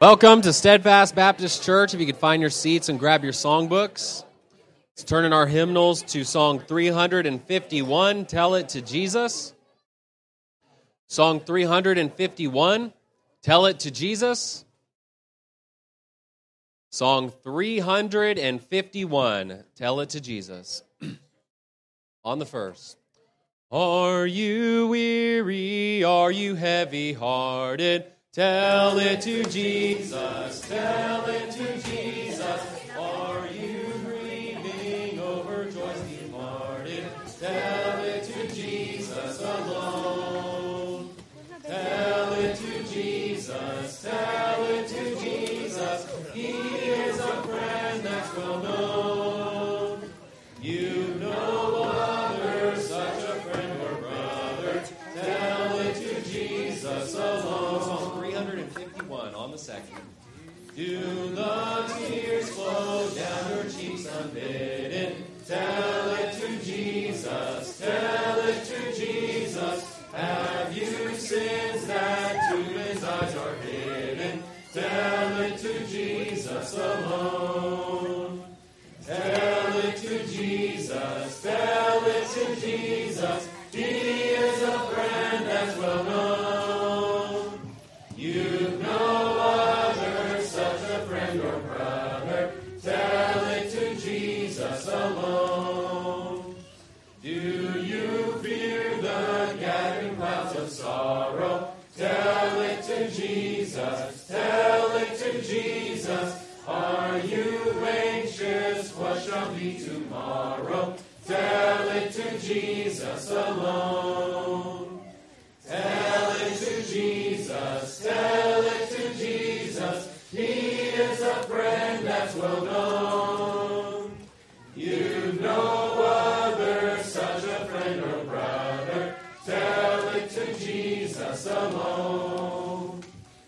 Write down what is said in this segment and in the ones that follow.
Welcome to Steadfast Baptist Church. If you could find your seats and grab your songbooks. Let's turn in our hymnals to Song 351, Tell It to Jesus. Song 351, Tell It to Jesus. Song 351, Tell It to Jesus. On the first. Are you weary? Are you heavy-hearted? Tell it to Jesus, tell it to Jesus. Are you grieving over joys departed? Tell it to Jesus alone. Tell it to Jesus, tell it to Jesus. He is a friend that's well known. You know other, such a friend or brother. Tell it to Jesus alone. 351 on the second. Do the tears flow down your cheeks unbidden? Tell it to Jesus, tell it to Jesus. Have you sins that to his eyes are hidden? Tell it to Jesus alone. Tell it to Jesus, tell it to Jesus. He is a friend that's well known. You know other, such a friend or brother. Tell it to Jesus alone. Do you fear the gathering clouds of sorrow? Tell it to Jesus, tell it to Jesus. Are you anxious? What shall be tomorrow? Tell it to Jesus alone. Tell it to Jesus, tell it to Jesus. He is a friend that's well known. You know other, such a friend or brother. Tell it to Jesus alone.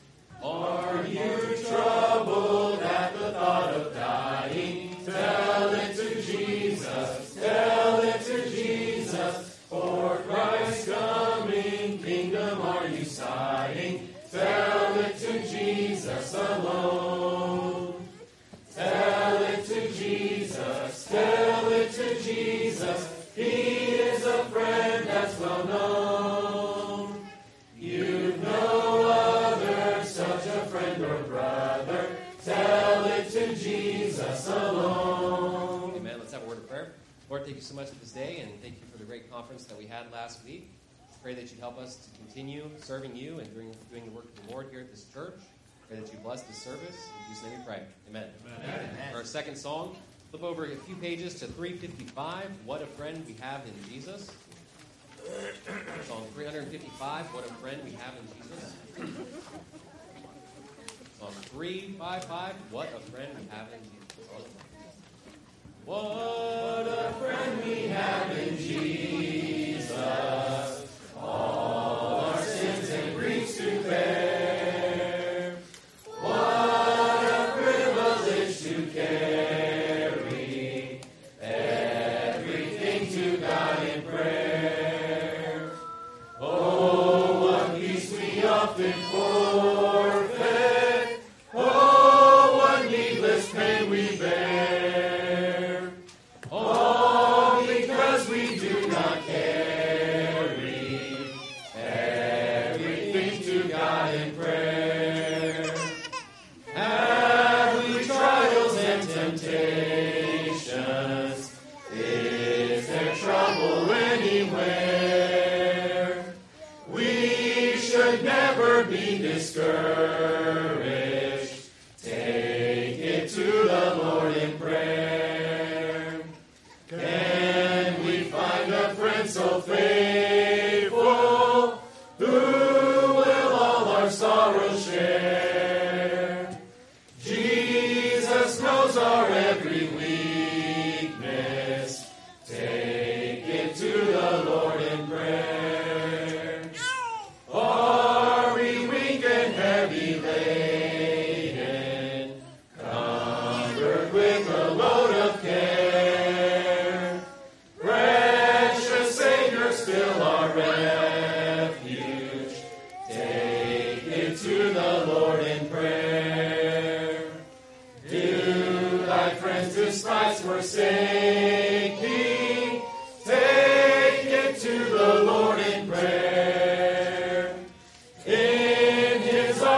Are you troubled at the thought of dying? Tell it to Jesus, tell it to Jesus. For Christ's coming kingdom are you sighing? Tell it to Jesus alone. Tell it to Jesus, tell it to Jesus. He is a friend that's well known. You know other, such a friend or brother. Tell it to Jesus alone. Amen. Let's have a word of prayer. Lord, thank you so much for this day, and thank you for the great conference that we had last week. Pray that you'd help us to continue serving you and doing the work of the Lord here at this church. Pray that you bless the service. In Jesus' name we pray. Amen. Amen. For our second song, flip over a few pages to 355, What a Friend We Have in Jesus. Song 355, What a Friend We Have in Jesus. Song 355, What a Friend We Have in Jesus. What a friend we have in Jesus, all our sins and griefs to bear. What a privilege to carry everything to God in prayer. Oh, what peace we often forfeit. Oh, what needless pain we bear. Discouraged, take it to the Lord in prayer. Can we find a friend so faithful who will all our sorrows share? Jesus knows our every weakness. Take it to the Lord in prayer. Are we weak and heavy?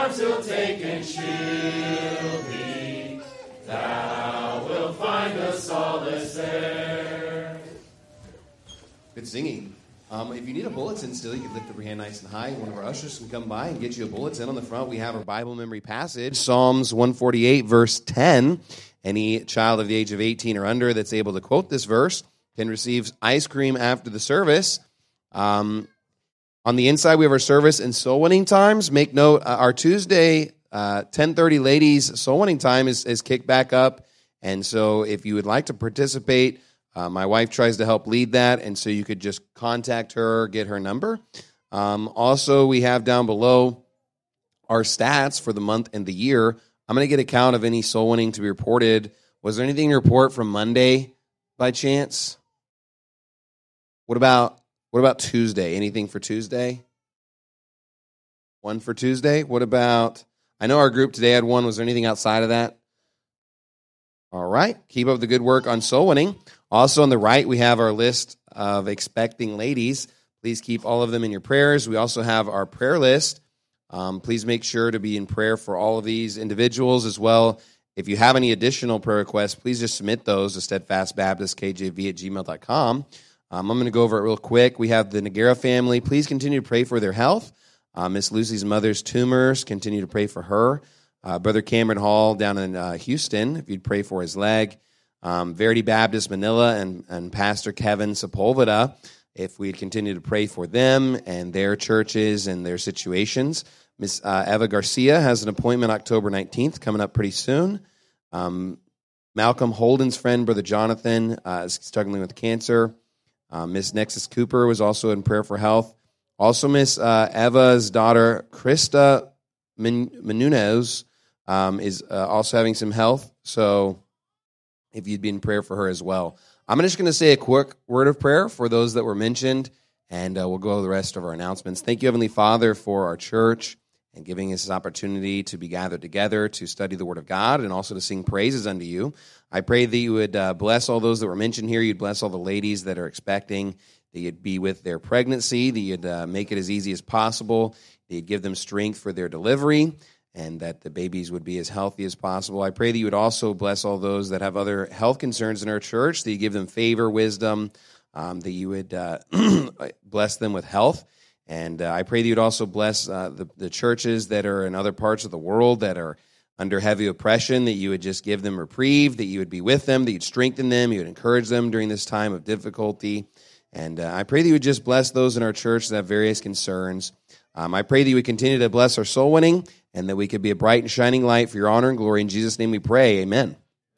arms he'll take and shield thee. Thou wilt find a solace there. Good singing. If you need a bulletin still, you can lift up your hand nice and high. One of our ushers can come by and get you a bulletin. On the front, we have our Bible memory passage, Psalms 148, verse 10. Any child of the age of 18 or under that's able to quote this verse can receive ice cream after the service. On the inside, we have our service and soul winning times. Make note, our Tuesday 10:30 ladies soul winning time is kicked back up. And so if you would like to participate, my wife tries to help lead that, and so you could just contact her, get her number. Also, we have down below our stats for the month and the year. I'm going to get a count of any soul winning to be reported. Was there anything to report from Monday by chance? What about Tuesday? Anything for Tuesday? One for Tuesday? What about, I know our group today had one. Was there anything outside of that? All right. Keep up the good work on soul winning. Also on the right, we have our list of expecting ladies. Please keep all of them in your prayers. We also have our prayer list. Please make sure to be in prayer for all of these individuals as well. If you have any additional prayer requests, please just submit those to steadfastbaptistkjv@gmail.com. I'm going to go over it real quick. We have the Nagara family. Please continue to pray for their health. Miss Lucy's mother's tumors, continue to pray for her. Brother Cameron Hall down in Houston, if you'd pray for his leg. Verity Baptist Manila and Pastor Kevin Sepulveda, if we'd continue to pray for them and their churches and their situations. Miss Eva Garcia has an appointment October 19th, coming up pretty soon. Malcolm Holden's friend, Brother Jonathan, is struggling with cancer. Miss Nexus Cooper was also in prayer for health. Also, Miss Eva's daughter, Krista Menunez, is also having some health. So if you'd be in prayer for her as well. I'm just going to say a quick word of prayer for those that were mentioned, and we'll go over the rest of our announcements. Thank you, Heavenly Father, for our church and giving us this opportunity to be gathered together to study the Word of God and also to sing praises unto you. I pray that you would bless all those that were mentioned here. You'd bless all the ladies that are expecting, that you'd be with their pregnancy, that you'd make it as easy as possible, that you'd give them strength for their delivery, and that the babies would be as healthy as possible. I pray that you would also bless all those that have other health concerns in our church, that you give them favor, wisdom, that you would bless them with health. And I pray that you would also bless the churches that are in other parts of the world that are under heavy oppression, that you would just give them reprieve, that you would be with them, that you'd strengthen them, you would encourage them during this time of difficulty. And I pray that you would just bless those in our church that have various concerns. I pray that you would continue to bless our soul winning, and that we could be a bright and shining light for your honor and glory. In Jesus' name we pray, amen.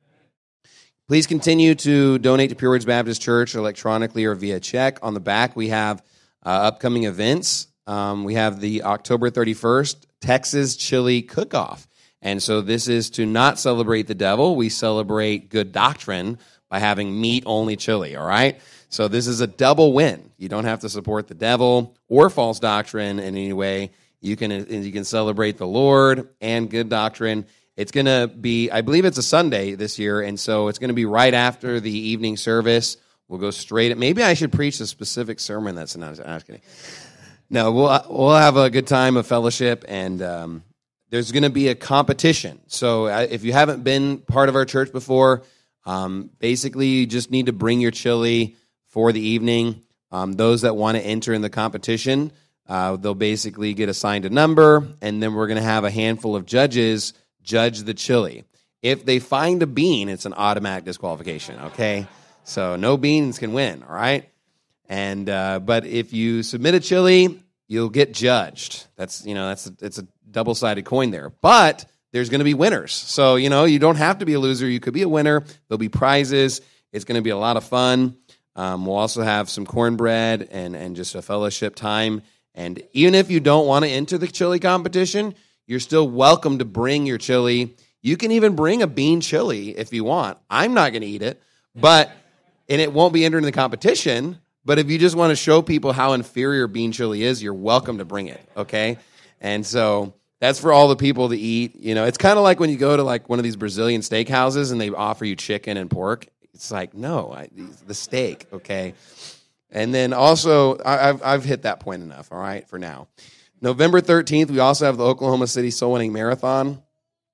Please continue to donate to Pure Words Baptist Church electronically or via check. On the back, we have upcoming events. We have the October 31st Texas Chili Cook-Off. And so this is to not celebrate the devil. We celebrate good doctrine by having meat-only chili, all right? So this is a double win. You don't have to support the devil or false doctrine in any way. You can celebrate the Lord and good doctrine. It's going to be, I believe it's a Sunday this year, and so it's going to be right after the evening service. We'll go straight. Maybe I should preach a specific sermon. That's not. I'm kidding. No, we'll have a good time of fellowship, and there's going to be a competition. So if you haven't been part of our church before, basically you just need to bring your chili for the evening. Those that want to enter in the competition, they'll basically get assigned a number, and then we're going to have a handful of judges judge the chili. If they find a bean, it's an automatic disqualification, okay? So no beans can win, all right? And but if you submit a chili, you'll get judged. It's a double-sided coin there. But there's going to be winners. So, you don't have to be a loser. You could be a winner. There'll be prizes. It's going to be a lot of fun. We'll also have some cornbread and just a fellowship time. And even if you don't want to enter the chili competition, you're still welcome to bring your chili. You can even bring a bean chili if you want. I'm not going to eat it, and it won't be entering the competition. But if you just want to show people how inferior bean chili is, you're welcome to bring it, okay? And so that's for all the people to eat. It's kind of like when you go to like one of these Brazilian steakhouses and they offer you chicken and pork. It's like, no, the steak, okay? And then also, I've hit that point enough, all right, for now. November 13th, we also have the Oklahoma City Soul Winning Marathon.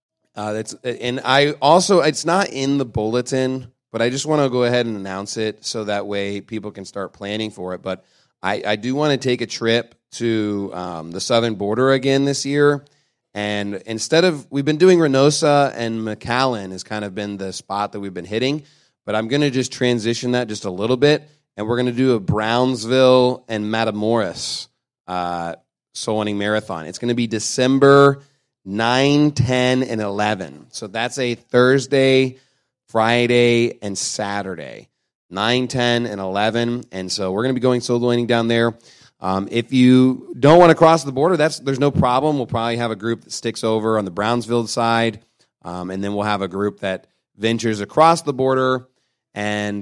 It's not in the bulletin, but I just want to go ahead and announce it so that way people can start planning for it. But I do want to take a trip to the southern border again this year. And we've been doing Reynosa and McAllen has kind of been the spot that we've been hitting, but I'm going to just transition that just a little bit, and we're going to do a Brownsville and Matamoros Soul Winning Marathon. It's going to be December 9, 10, and 11. So that's a Thursday, Friday, and Saturday. 9, 10, and 11. And so we're going to be going soul winning down there. If you don't want to cross the border, there's no problem. We'll probably have a group that sticks over on the Brownsville side, and then we'll have a group that ventures across the border. And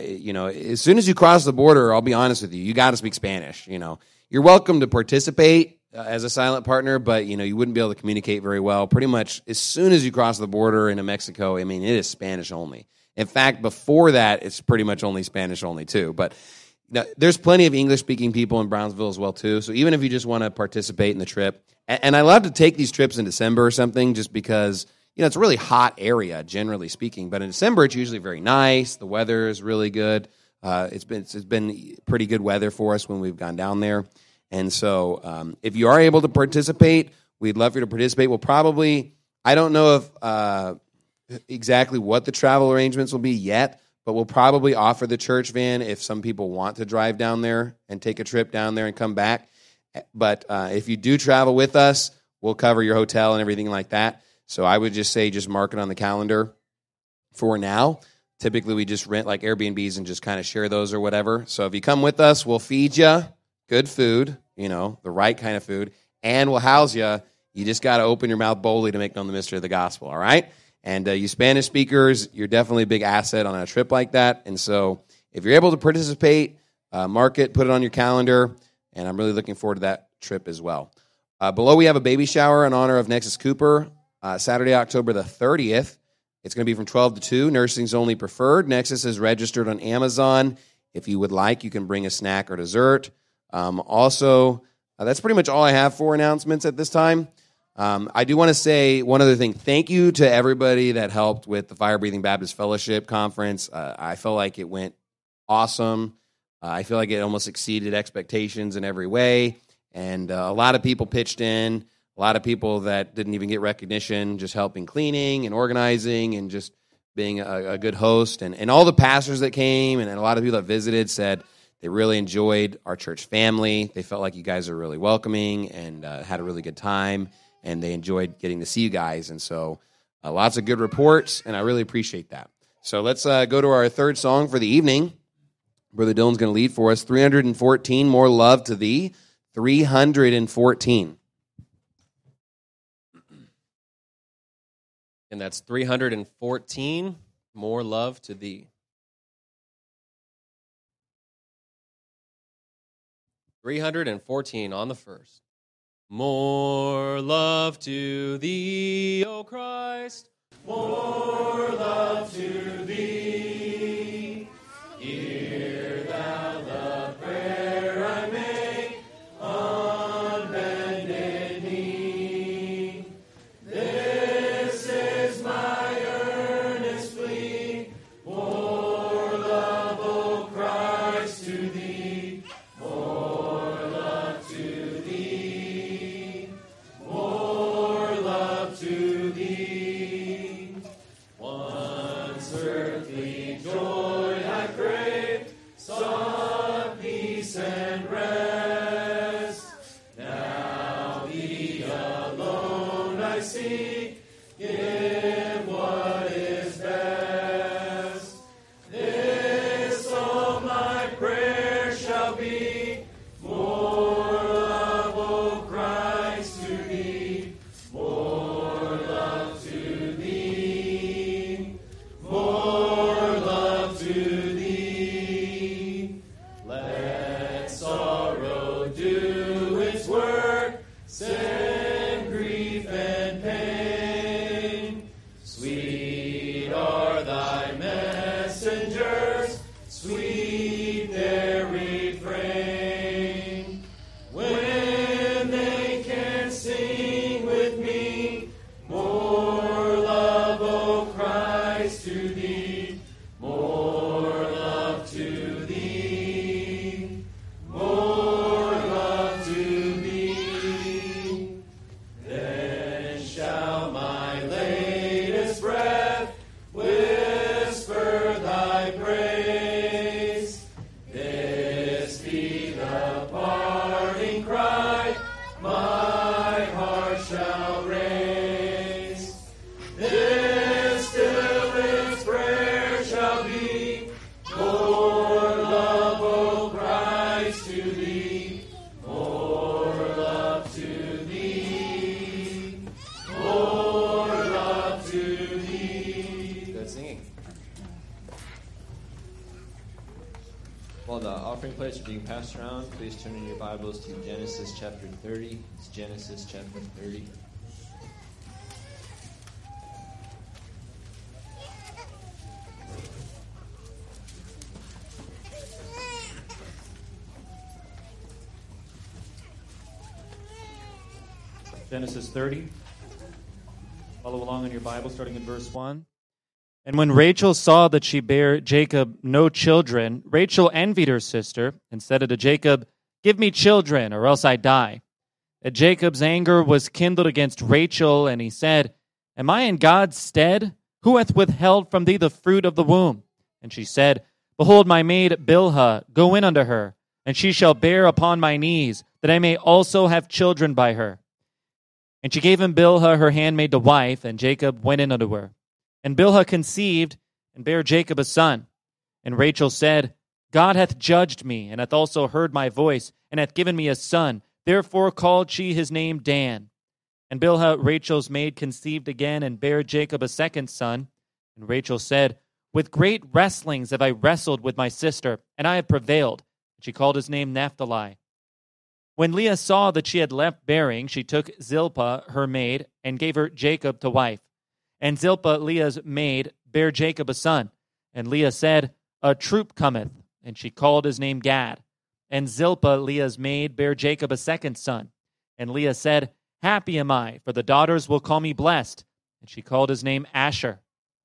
as soon as you cross the border, I'll be honest with you, you got to speak Spanish. You're welcome to participate as a silent partner, but you wouldn't be able to communicate very well. Pretty much as soon as you cross the border into Mexico, it is Spanish only. In fact, before that, it's pretty much only Spanish only too. But there's plenty of English-speaking people in Brownsville as well, too. So even if you just want to participate in the trip, and I love to take these trips in December or something just because, it's a really hot area, generally speaking. But in December, it's usually very nice. The weather is really good. It's been pretty good weather for us when we've gone down there. And so if you are able to participate, we'd love for you to participate. We'll probably, I don't know if exactly what the travel arrangements will be yet, but we'll probably offer the church van if some people want to drive down there and take a trip down there and come back. But if you do travel with us, we'll cover your hotel and everything like that. So I would just say just mark it on the calendar for now. Typically, we just rent like Airbnbs and just kind of share those or whatever. So if you come with us, we'll feed you good food, the right kind of food, and we'll house you. You just got to open your mouth boldly to make known the mystery of the gospel, all right? And you Spanish speakers, you're definitely a big asset on a trip like that. And so if you're able to participate, mark it, put it on your calendar, and I'm really looking forward to that trip as well. Below, we have a baby shower in honor of Nexus Cooper, Saturday, October the 30th. It's going to be from 12 to 2. Nursing's only preferred. Nexus is registered on Amazon. If you would like, you can bring a snack or dessert. That's pretty much all I have for announcements at this time. I do want to say one other thing. Thank you to everybody that helped with the Fire Breathing Baptist Fellowship Conference. I felt like it went awesome. I feel like it almost exceeded expectations in every way. And a lot of people pitched in, a lot of people that didn't even get recognition, just helping cleaning and organizing and just being a good host. And all the pastors that came and a lot of people that visited said they really enjoyed our church family. They felt like you guys are really welcoming and had a really good time. And they enjoyed getting to see you guys. And so lots of good reports, and I really appreciate that. So let's go to our third song for the evening. Brother Dylan's going to lead for us, 314, More Love to Thee, 314. And that's 314, More Love to Thee. 314 on the first. More love to thee, O Christ, more love to thee. Hear thou the prayer I make on bended knee. This is my earnest plea, more love, O Christ, to thee, more love to thee. More love to thee. Once earthly joy I craved, sought peace and rest. Now thee alone I seek, give what is best. This all my prayer shall be, more love, O Christ, to thee, more love to thee, more love to thee. Let sorrow do its work, send grief and pain. Sweet are thy messengers, sweet their refrain. When they plates are being passed around, please turn in your Bibles to Genesis chapter 30. It's Genesis chapter 30. Genesis 30. Follow along in your Bible, starting in verse 1. And when Rachel saw that she bare Jacob no children, Rachel envied her sister and said unto Jacob, Give me children, or else I die. And Jacob's anger was kindled against Rachel, and he said, Am I in God's stead? Who hath withheld from thee the fruit of the womb? And she said, Behold, my maid Bilhah, go in unto her, and she shall bear upon my knees, that I may also have children by her. And she gave him Bilhah her handmaid to wife, and Jacob went in unto her. And Bilhah conceived, and bare Jacob a son. And Rachel said, God hath judged me, and hath also heard my voice, and hath given me a son. Therefore called she his name Dan. And Bilhah, Rachel's maid, conceived again, and bare Jacob a second son. And Rachel said, With great wrestlings have I wrestled with my sister, and I have prevailed. And she called his name Naphtali. When Leah saw that she had left bearing, she took Zilpah, her maid, and gave her Jacob to wife. And Zilpah, Leah's maid, bare Jacob a son. And Leah said, A troop cometh. And she called his name Gad. And Zilpah, Leah's maid, bare Jacob a second son. And Leah said, Happy am I, for the daughters will call me blessed. And she called his name Asher.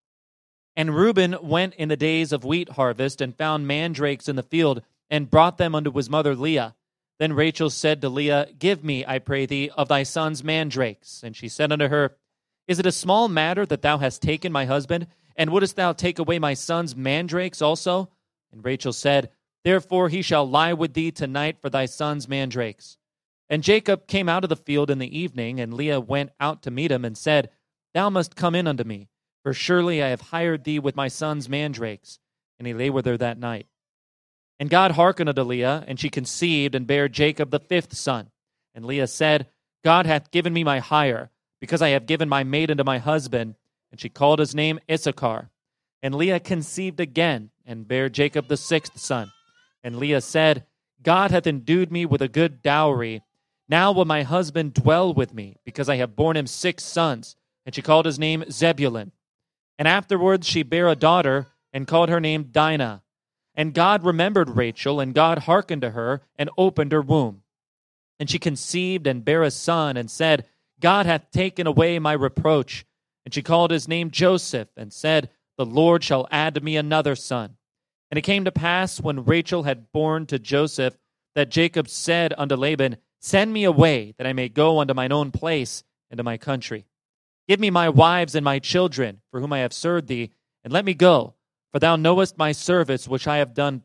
And Reuben went in the days of wheat harvest, and found mandrakes in the field, and brought them unto his mother Leah. Then Rachel said to Leah, Give me, I pray thee, of thy son's mandrakes. And she said unto her, Is it a small matter that thou hast taken my husband? And wouldest thou take away my son's mandrakes also? And Rachel said, Therefore he shall lie with thee tonight for thy son's mandrakes. And Jacob came out of the field in the evening, and Leah went out to meet him, and said, Thou must come in unto me, for surely I have hired thee with my son's mandrakes. And he lay with her that night. And God hearkened unto Leah, and she conceived, and bare Jacob the fifth son. And Leah said, God hath given me my hire, because I have given my maid unto my husband. And she called his name Issachar. And Leah conceived again, and bare Jacob the sixth son. And Leah said, God hath endued me with a good dowry. Now will my husband dwell with me, because I have borne him 6 sons. And she called his name Zebulun. And afterwards she bare a daughter, and called her name Dinah. And God remembered Rachel, and God hearkened to her, and opened her womb. And she conceived, and bare a son, and said, God hath taken away my reproach. And she called his name Joseph, and said, The Lord shall add to me another son. And it came to pass, when Rachel had borne to Joseph, that Jacob said unto Laban, Send me away, that I may go unto mine own place, and to my country. Give me my wives and my children, for whom I have served thee, and let me go, for thou knowest my service which I have done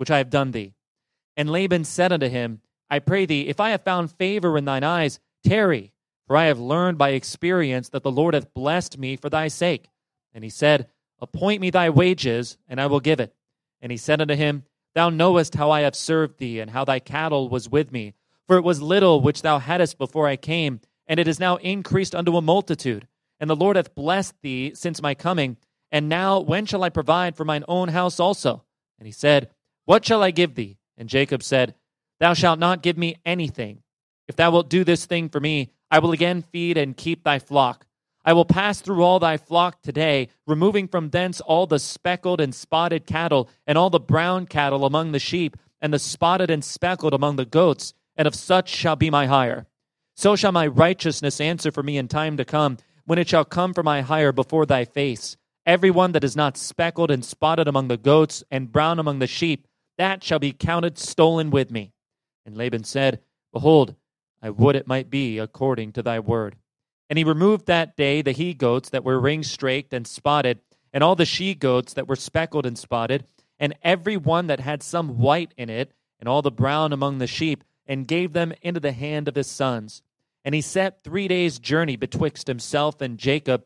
thee. And Laban said unto him, I pray thee, if I have found favor in thine eyes, tarry, for I have learned by experience that the Lord hath blessed me for thy sake. And he said, Appoint me thy wages, and I will give it. And he said unto him, Thou knowest how I have served thee, and how thy cattle was with me. For it was little which thou hadst before I came, and it is now increased unto a multitude. And the Lord hath blessed thee since my coming. And now when shall I provide for mine own house also? And he said, What shall I give thee? And Jacob said, Thou shalt not give me anything. If thou wilt do this thing for me, I will again feed and keep thy flock. I will pass through all thy flock today, removing from thence all the speckled and spotted cattle, and all the brown cattle among the sheep, and the spotted and speckled among the goats, and of such shall be my hire. So shall my righteousness answer for me in time to come, when it shall come for my hire before thy face. Every one that is not speckled and spotted among the goats, and brown among the sheep, that shall be counted stolen with me. And Laban said, Behold, I would it might be according to thy word. And he removed that day the he-goats that were ring-straked and spotted, and all the she-goats that were speckled and spotted, and every one that had some white in it, and all the brown among the sheep, and gave them into the hand of his sons. And he set 3 days' journey betwixt himself and Jacob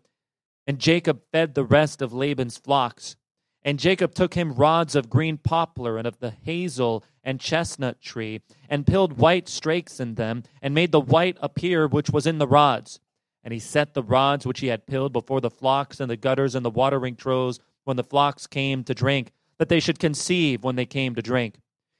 fed the rest of Laban's flocks. And Jacob took him rods of green poplar and of the hazel and chestnut tree, and pilled white strakes in them, and made the white appear which was in the rods. And he set the rods which he had pilled before the flocks and the gutters and the watering troughs when the flocks came to drink, that they should conceive when they came to drink.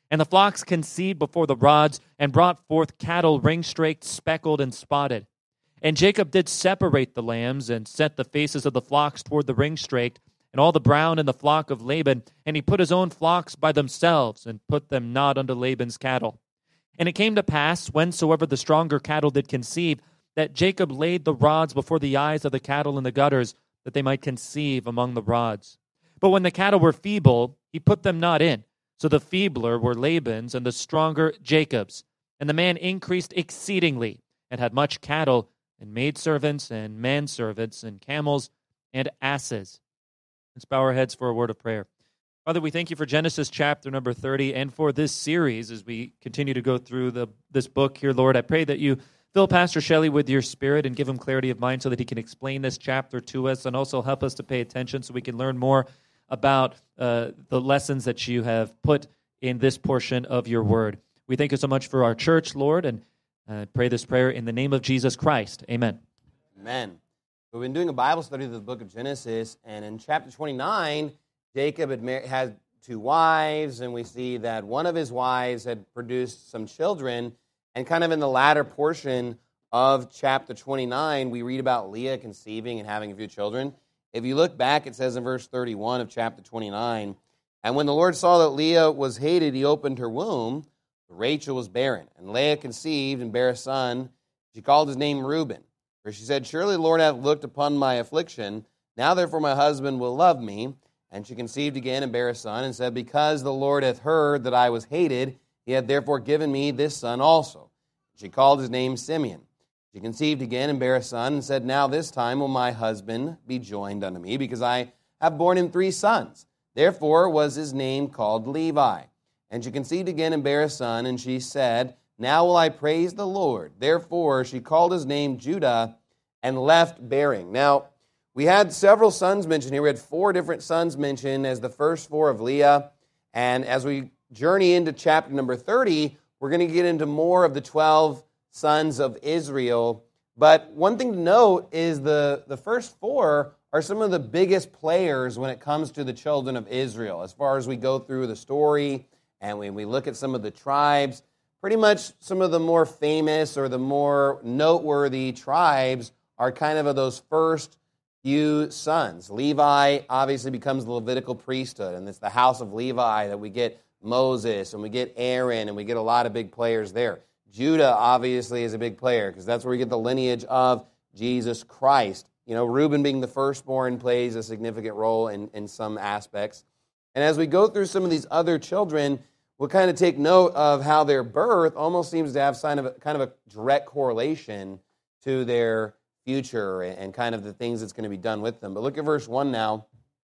And the flocks conceived before the rods, and brought forth cattle ring-straked, speckled, and spotted. And Jacob did separate the lambs, and set the faces of the flocks toward the ring-straked, and all the brown in the flock of Laban. And he put his own flocks by themselves, and put them not unto Laban's cattle. And it came to pass, whensoever the stronger cattle did conceive, that Jacob laid the rods before the eyes of the cattle in the gutters, that they might conceive among the rods. But when the cattle were feeble, he put them not in. So the feebler were Laban's, and the stronger Jacob's. And the man increased exceedingly, and had much cattle, and maidservants, and manservants, and camels, and asses. Let's bow our heads for a word of prayer. Father, we thank you for Genesis chapter number 30, and for this series as we continue to go through this book here, Lord. I pray that you fill Pastor Shelley with your Spirit and give him clarity of mind so that he can explain this chapter to us, and also help us to pay attention so we can learn more about the lessons that you have put in this portion of your word. We thank you so much for our church, Lord, and pray this prayer in the name of Jesus Christ. Amen. Amen. We've been doing a Bible study of the book of Genesis, and in chapter 29, Jacob had 2 wives, and we see that one of his wives had produced some children, and kind of in the latter portion of chapter 29, we read about Leah conceiving and having a few children. If you look back, it says in verse 31 of chapter 29, and when the Lord saw that Leah was hated, he opened her womb. Rachel was barren, and Leah conceived and bare a son. She called his name Reuben. For she said, surely the Lord hath looked upon my affliction. Now therefore my husband will love me. And she conceived again and bare a son, and said, because the Lord hath heard that I was hated, he hath therefore given me this son also. She called his name Simeon. She conceived again and bare a son, and said, now this time will my husband be joined unto me, because I have borne him 3 sons. Therefore was his name called Levi. And she conceived again and bare a son, and she said, now will I praise the Lord. Therefore she called his name Judah, and left bearing. Now, we had several sons mentioned here. We had 4 different sons mentioned as the first 4 of Leah. And as we journey into chapter number 30, we're going to get into more of the 12 sons of Israel. But one thing to note is the first 4 are some of the biggest players when it comes to the children of Israel. As far as we go through the story and when we look at some of the tribes, pretty much some of the more famous or the more noteworthy tribes are kind of those first few sons. Levi obviously becomes the Levitical priesthood, and it's the house of Levi that we get Moses, and we get Aaron, and we get a lot of big players there. Judah obviously is a big player because that's where we get the lineage of Jesus Christ. You know, Reuben being the firstborn plays a significant role in some aspects. And as we go through some of these other children, we'll kind of take note of how their birth almost seems to have kind of a direct correlation to their future and kind of the things that's going to be done with them. But look at verse 1 now.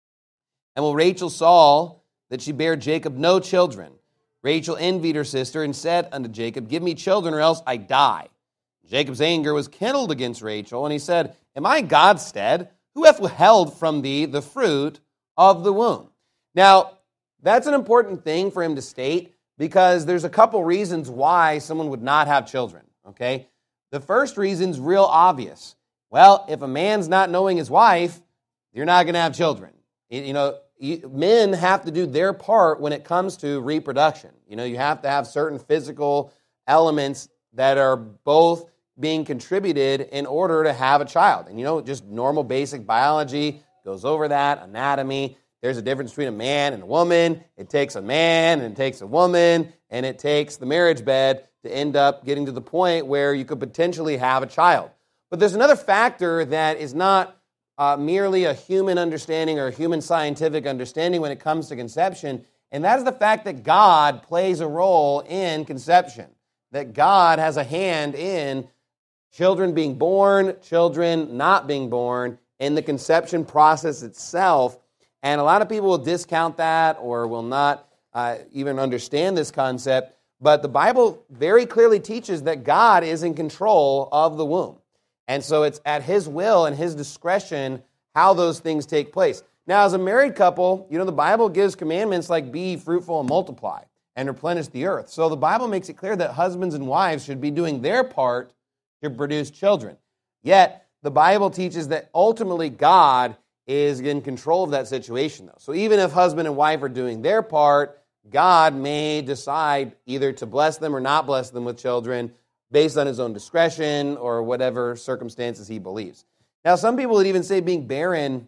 And when Rachel saw that she bare Jacob no children, Rachel envied her sister and said unto Jacob, give me children or else I die. Jacob's anger was kindled against Rachel, and he said, am I in God's stead? Who hath withheld from thee the fruit of the womb? Now, that's an important thing for him to state because there's a couple reasons why someone would not have children, okay? The first reason's real obvious. Well, if a man's not knowing his wife, you're not going to have children. You know, men have to do their part when it comes to reproduction. You know, you have to have certain physical elements that are both being contributed in order to have a child. And, you know, just normal basic biology goes over that, anatomy. There's a difference between a man and a woman. It takes a man and it takes a woman, and it takes the marriage bed to end up getting to the point where you could potentially have a child. But there's another factor that is not merely a human understanding or a human scientific understanding when it comes to conception, and that is the fact that God plays a role in conception, that God has a hand in children being born, children not being born, in the conception process itself. And a lot of people will discount that or will not even understand this concept, but the Bible very clearly teaches that God is in control of the womb. And so it's at His will and His discretion how those things take place. Now, as a married couple, you know, the Bible gives commandments like be fruitful and multiply and replenish the earth. So the Bible makes it clear that husbands and wives should be doing their part to produce children. Yet, the Bible teaches that ultimately God is in control of that situation, though. So even if husband and wife are doing their part, God may decide either to bless them or not bless them with children based on his own discretion or whatever circumstances he believes. Now, some people would even say being barren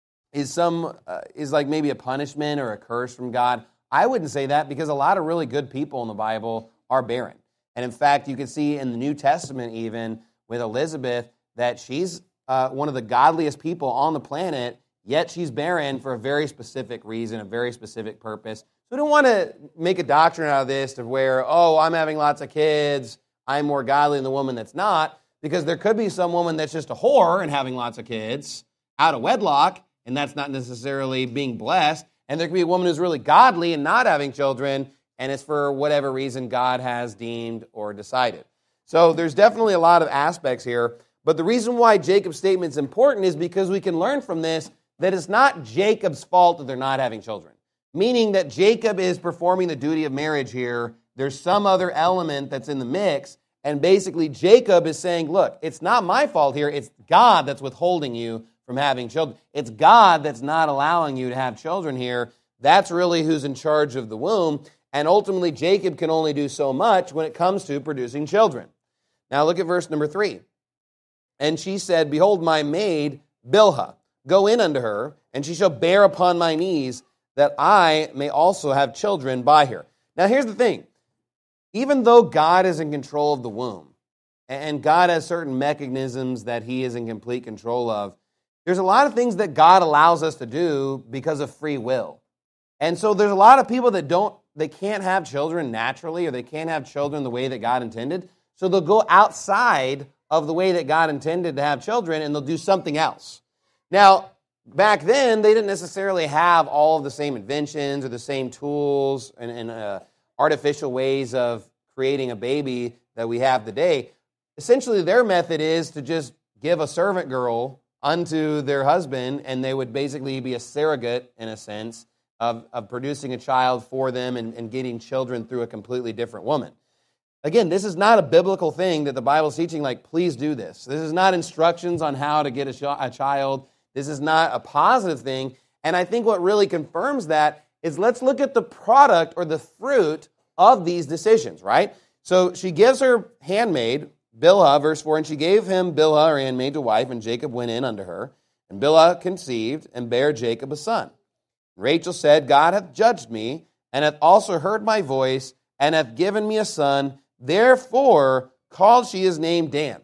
is like maybe a punishment or a curse from God. I wouldn't say that, because a lot of really good people in the Bible are barren. And in fact, you can see in the New Testament even with Elizabeth that she's one of the godliest people on the planet, yet she's barren for a very specific reason, a very specific purpose. So we don't want to make a doctrine out of this to where, oh, I'm having lots of kids, I'm more godly than the woman that's not, because there could be some woman that's just a whore and having lots of kids out of wedlock, and that's not necessarily being blessed. And there could be a woman who's really godly and not having children, and it's for whatever reason God has deemed or decided. So there's definitely a lot of aspects here. But the reason why Jacob's statement is important is because we can learn from this that it's not Jacob's fault that they're not having children. Meaning that Jacob is performing the duty of marriage here. There's some other element that's in the mix. And basically Jacob is saying, look, it's not my fault here. It's God that's withholding you from having children. It's God that's not allowing you to have children here. That's really who's in charge of the womb. And ultimately Jacob can only do so much when it comes to producing children. Now look at verse number 3. And she said, behold, my maid Bilhah, go in unto her, and she shall bear upon my knees, that I may also have children by her. Now here's the thing. Even though God is in control of the womb, and God has certain mechanisms that he is in complete control of, there's a lot of things that God allows us to do because of free will. And so there's a lot of people that they can't have children naturally, or they can't have children the way that God intended. So they'll go outside of the way that God intended to have children, and they'll do something else. Now, back then, they didn't necessarily have all of the same inventions or the same tools and artificial ways of creating a baby that we have today. Essentially, their method is to just give a servant girl unto their husband, and they would basically be a surrogate, in a sense, of producing a child for them and getting children through a completely different woman. Again, this is not a biblical thing that the Bible's teaching, like, please do this. This is not instructions on how to get a child. This is not a positive thing. And I think what really confirms that is let's look at the product or the fruit of these decisions, right? So she gives her handmaid, Bilhah, verse 4, and she gave him Bilhah, her handmaid, to wife, and Jacob went in unto her. And Bilhah conceived and bare Jacob a son. Rachel said, God hath judged me, and hath also heard my voice, and hath given me a son. Therefore called she his name Dan.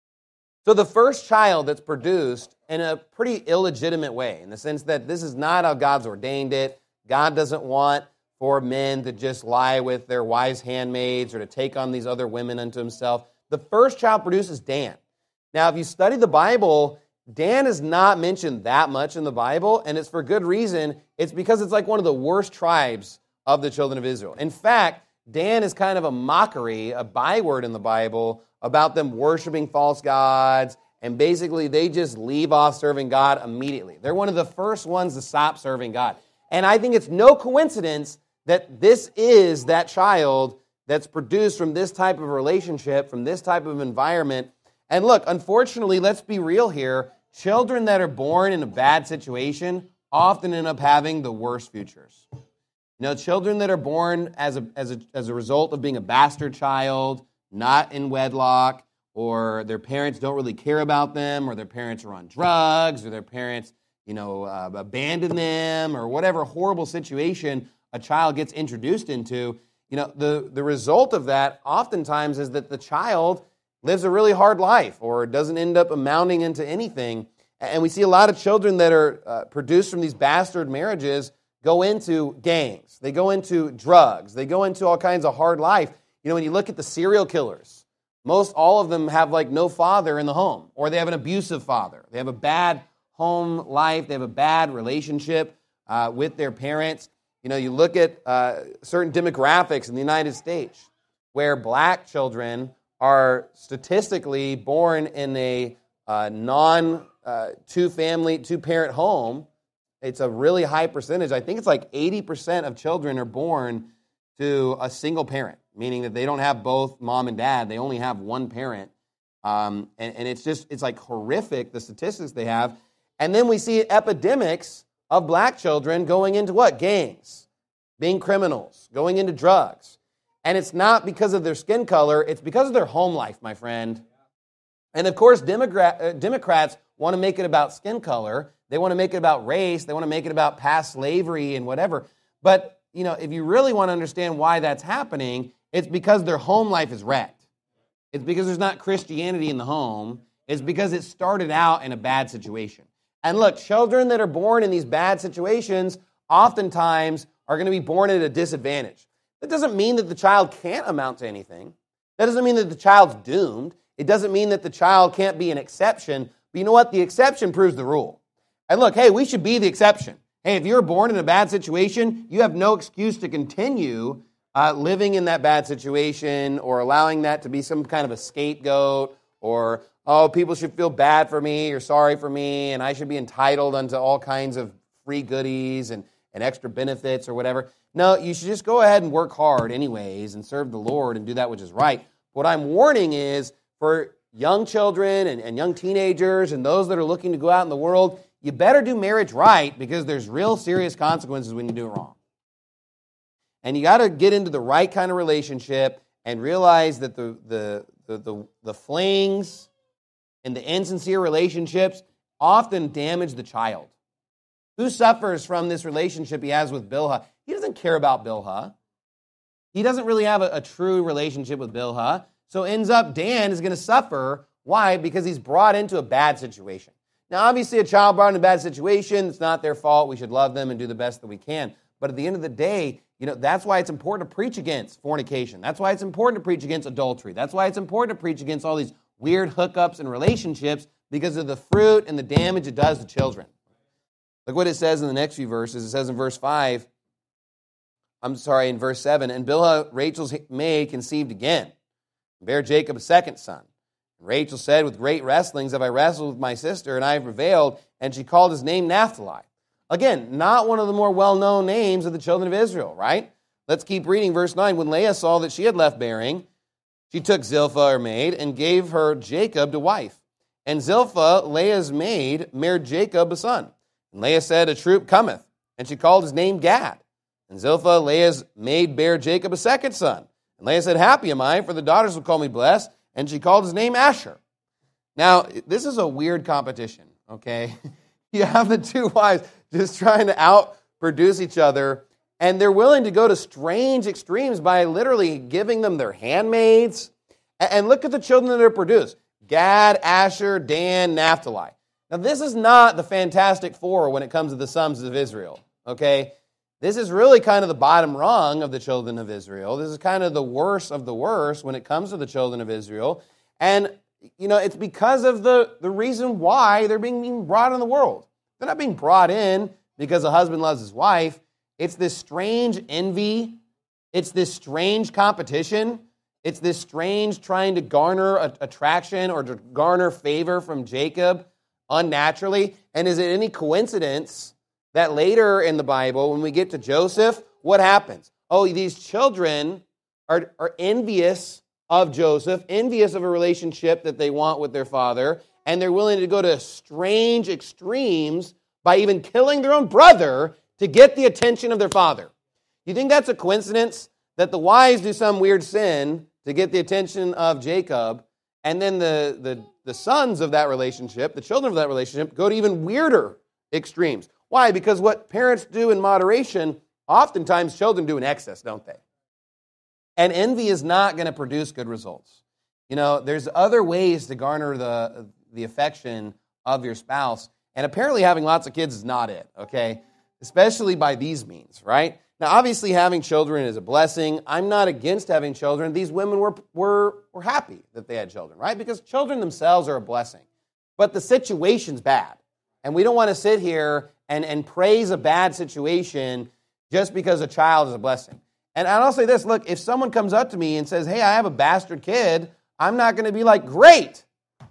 So the first child that's produced in a pretty illegitimate way, in the sense that this is not how God's ordained it. God doesn't want for men to just lie with their wives' handmaids or to take on these other women unto himself. The first child produced is Dan. Now, if you study the Bible, Dan is not mentioned that much in the Bible, and it's for good reason. It's because it's like one of the worst tribes of the children of Israel. In fact, Dan is kind of a mockery, a byword in the Bible about them worshiping false gods, and basically they just leave off serving God immediately. They're one of the first ones to stop serving God. And I think it's no coincidence that this is that child that's produced from this type of relationship, from this type of environment. And look, unfortunately, let's be real here, children that are born in a bad situation often end up having the worst futures. You know, children that are born as a result of being a bastard child, not in wedlock, or their parents don't really care about them, or their parents are on drugs, or their parents, abandon them, or whatever horrible situation a child gets introduced into, the result of that oftentimes is that the child lives a really hard life or doesn't end up amounting into anything. And we see a lot of children that are produced from these bastard marriages go into gangs, they go into drugs, they go into all kinds of hard life. When you look at the serial killers, most all of them have like no father in the home, or they have an abusive father. They have a bad home life, they have a bad relationship with their parents. You look at certain demographics in the United States where black children are statistically born in a two-parent home. It's a really high percentage. I think it's like 80% of children are born to a single parent, meaning that they don't have both mom and dad. They only have one parent. And it's like horrific, the statistics they have. And then we see epidemics of black children going into what? Gangs. being criminals, going into drugs. And it's not because of their skin color, it's because of their home life, my friend. And of course, Democrats want to make it about skin color. They want to make it about race. They want to make it about past slavery and whatever. But, if you really want to understand why that's happening, it's because their home life is wrecked. It's because there's not Christianity in the home. It's because it started out in a bad situation. And look, children that are born in these bad situations oftentimes are going to be born at a disadvantage. That doesn't mean that the child can't amount to anything. That doesn't mean that the child's doomed. It doesn't mean that the child can't be an exception. But you know what? The exception proves the rule. And look, hey, we should be the exception. Hey, if you're born in a bad situation, you have no excuse to continue living in that bad situation or allowing that to be some kind of a scapegoat or, oh, people should feel bad for me or sorry for me and I should be entitled unto all kinds of free goodies and extra benefits or whatever. No, you should just go ahead and work hard anyways and serve the Lord and do that which is right. What I'm warning is for young children and young teenagers and those that are looking to go out in the world, you better do marriage right because there's real serious consequences when you do it wrong. And you got to get into the right kind of relationship and realize that the flings and the insincere relationships often damage the child. Who suffers from this relationship he has with Bilhah? He doesn't care about Bilhah. He doesn't really have a true relationship with Bilhah. So ends up Dan is going to suffer. Why? Because he's brought into a bad situation. Now, obviously, a child brought in a bad situation, it's not their fault. We should love them and do the best that we can. But at the end of the day, that's why it's important to preach against fornication. That's why it's important to preach against adultery. That's why it's important to preach against all these weird hookups and relationships because of the fruit and the damage it does to children. Look what it says in the next few verses. It says in verse 7, and Bilhah, Rachel's maid, conceived again, and bare Jacob a second son. And Rachel said, with great wrestlings have I wrestled with my sister, and I have prevailed, and she called his name Naphtali. Again, not one of the more well-known names of the children of Israel, right? Let's keep reading verse 9. When Leah saw that she had left bearing, she took Zilpah, her maid, and gave her Jacob to wife. And Zilpah, Leah's maid, married Jacob a son. And Leah said, a troop cometh. And she called his name Gad. And Zilpah, Leah's maid, bare Jacob a second son. And Leah said, happy am I, for the daughters will call me blessed. And she called his name Asher. Now, this is a weird competition, okay? You have the two wives just trying to outproduce each other, and they're willing to go to strange extremes by literally giving them their handmaids. And look at the children that are produced. Gad, Asher, Dan, Naphtali. Now, this is not the Fantastic Four when it comes to the sons of Israel, okay? This is really kind of the bottom rung of the children of Israel. This is kind of the worst of the worst when it comes to the children of Israel. And, it's because of the reason why they're being brought in the world. They're not being brought in because a husband loves his wife. It's this strange envy. It's this strange competition. It's this strange trying to garner attraction or to garner favor from Jacob unnaturally. And is it any coincidence that later in the Bible, when we get to Joseph, what happens? Oh, these children are envious of Joseph, envious of a relationship that they want with their father, and they're willing to go to strange extremes by even killing their own brother to get the attention of their father. You think that's a coincidence that the wives do some weird sin to get the attention of Jacob, and then the sons of that relationship, the children of that relationship, go to even weirder extremes? Why? Because what parents do in moderation, oftentimes children do in excess, don't they? And envy is not going to produce good results. There's other ways to garner the affection of your spouse, and apparently having lots of kids is not it, okay? Especially by these means, right? Now, obviously, having children is a blessing. I'm not against having children. These women were happy that they had children, right? Because children themselves are a blessing. But the situation's bad. And we don't want to sit here and praise a bad situation just because a child is a blessing. And I'll say this, look, if someone comes up to me and says, hey, I have a bastard kid, I'm not going to be like, great.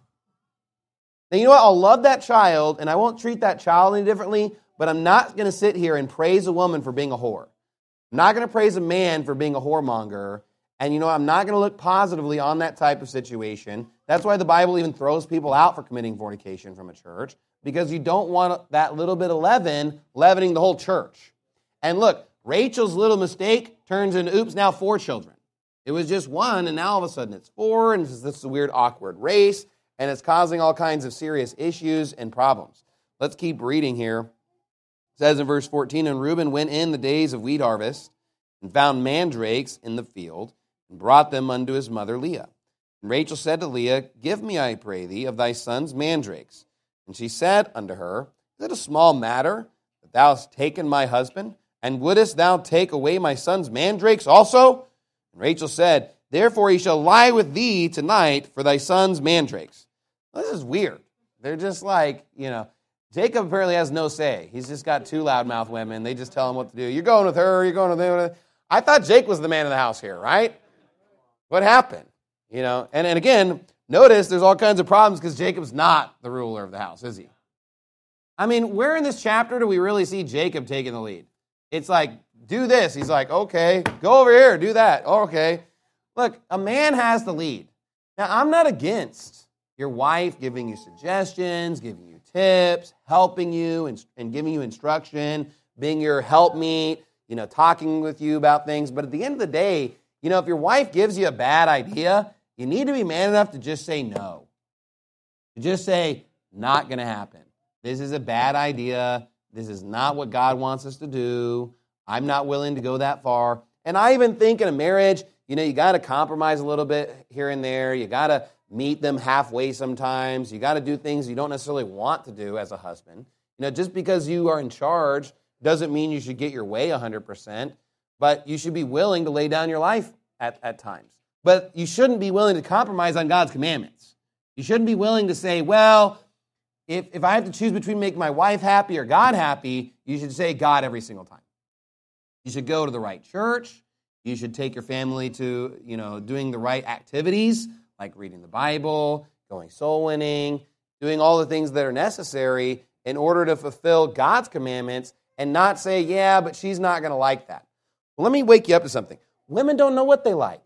Now, you know what? I'll love that child, and I won't treat that child any differently, but I'm not going to sit here and praise a woman for being a whore. I'm not going to praise a man for being a whoremonger. And, I'm not going to look positively on that type of situation. That's why the Bible even throws people out for committing fornication from a church, because you don't want that little bit of leaven leavening the whole church. And look, Rachel's little mistake turns into, oops, now 4 children. It was just 1, and now all of a sudden it's 4, and this is a weird, awkward race, and it's causing all kinds of serious issues and problems. Let's keep reading here. It says in verse 14, and Reuben went in the days of wheat harvest and found mandrakes in the field and brought them unto his mother Leah. And Rachel said to Leah, give me, I pray thee, of thy son's mandrakes. And she said unto her, is it a small matter that thou hast taken my husband? And wouldest thou take away my son's mandrakes also? And Rachel said, therefore he shall lie with thee tonight for thy son's mandrakes. Well, this is weird. They're just like, Jacob apparently has no say. He's just got 2 loudmouth women. They just tell him what to do. You're going with her, you're going with him. I thought Jake was the man of the house here, right? What happened? And again, notice there's all kinds of problems because Jacob's not the ruler of the house, is he? I mean, where in this chapter do we really see Jacob taking the lead? It's like, do this. He's like, okay, go over here, do that. Oh, okay. Look, a man has the lead. Now, I'm not against your wife giving you suggestions, giving you tips, helping you and giving you instruction, being your helpmeet, talking with you about things. But at the end of the day, if your wife gives you a bad idea, you need to be man enough to just say no. To just say, not going to happen. This is a bad idea. This is not what God wants us to do. I'm not willing to go that far. And I even think in a marriage, you got to compromise a little bit here and there. You got to meet them halfway sometimes. You got to do things you don't necessarily want to do as a husband. Just because you are in charge doesn't mean you should get your way 100%, but you should be willing to lay down your life at times. But you shouldn't be willing to compromise on God's commandments. You shouldn't be willing to say, well, if I have to choose between making my wife happy or God happy, you should say God every single time. You should go to the right church. You should take your family to, doing the right activities, like reading the Bible, going soul winning, doing all the things that are necessary in order to fulfill God's commandments and not say, yeah, but she's not going to like that. Well, let me wake you up to something. Women don't know what they like.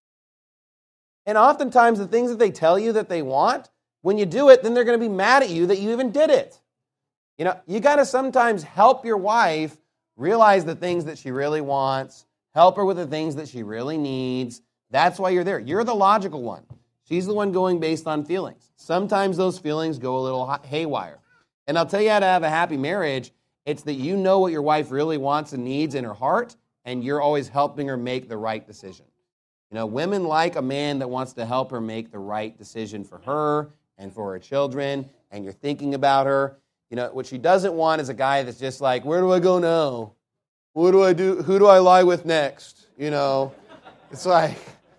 And oftentimes the things that they tell you that they want, when you do it, then they're going to be mad at you that you even did it. You got to sometimes help your wife realize the things that she really wants, help her with the things that she really needs. That's why you're there. You're the logical one. She's the one going based on feelings. Sometimes those feelings go a little haywire. And I'll tell you how to have a happy marriage. It's that you know what your wife really wants and needs in her heart, and you're always helping her make the right decision. Women like a man that wants to help her make the right decision for her and for her children, and you're thinking about her. What she doesn't want is a guy that's just like, where do I go now? What do I do? Who do I lie with next? It's like,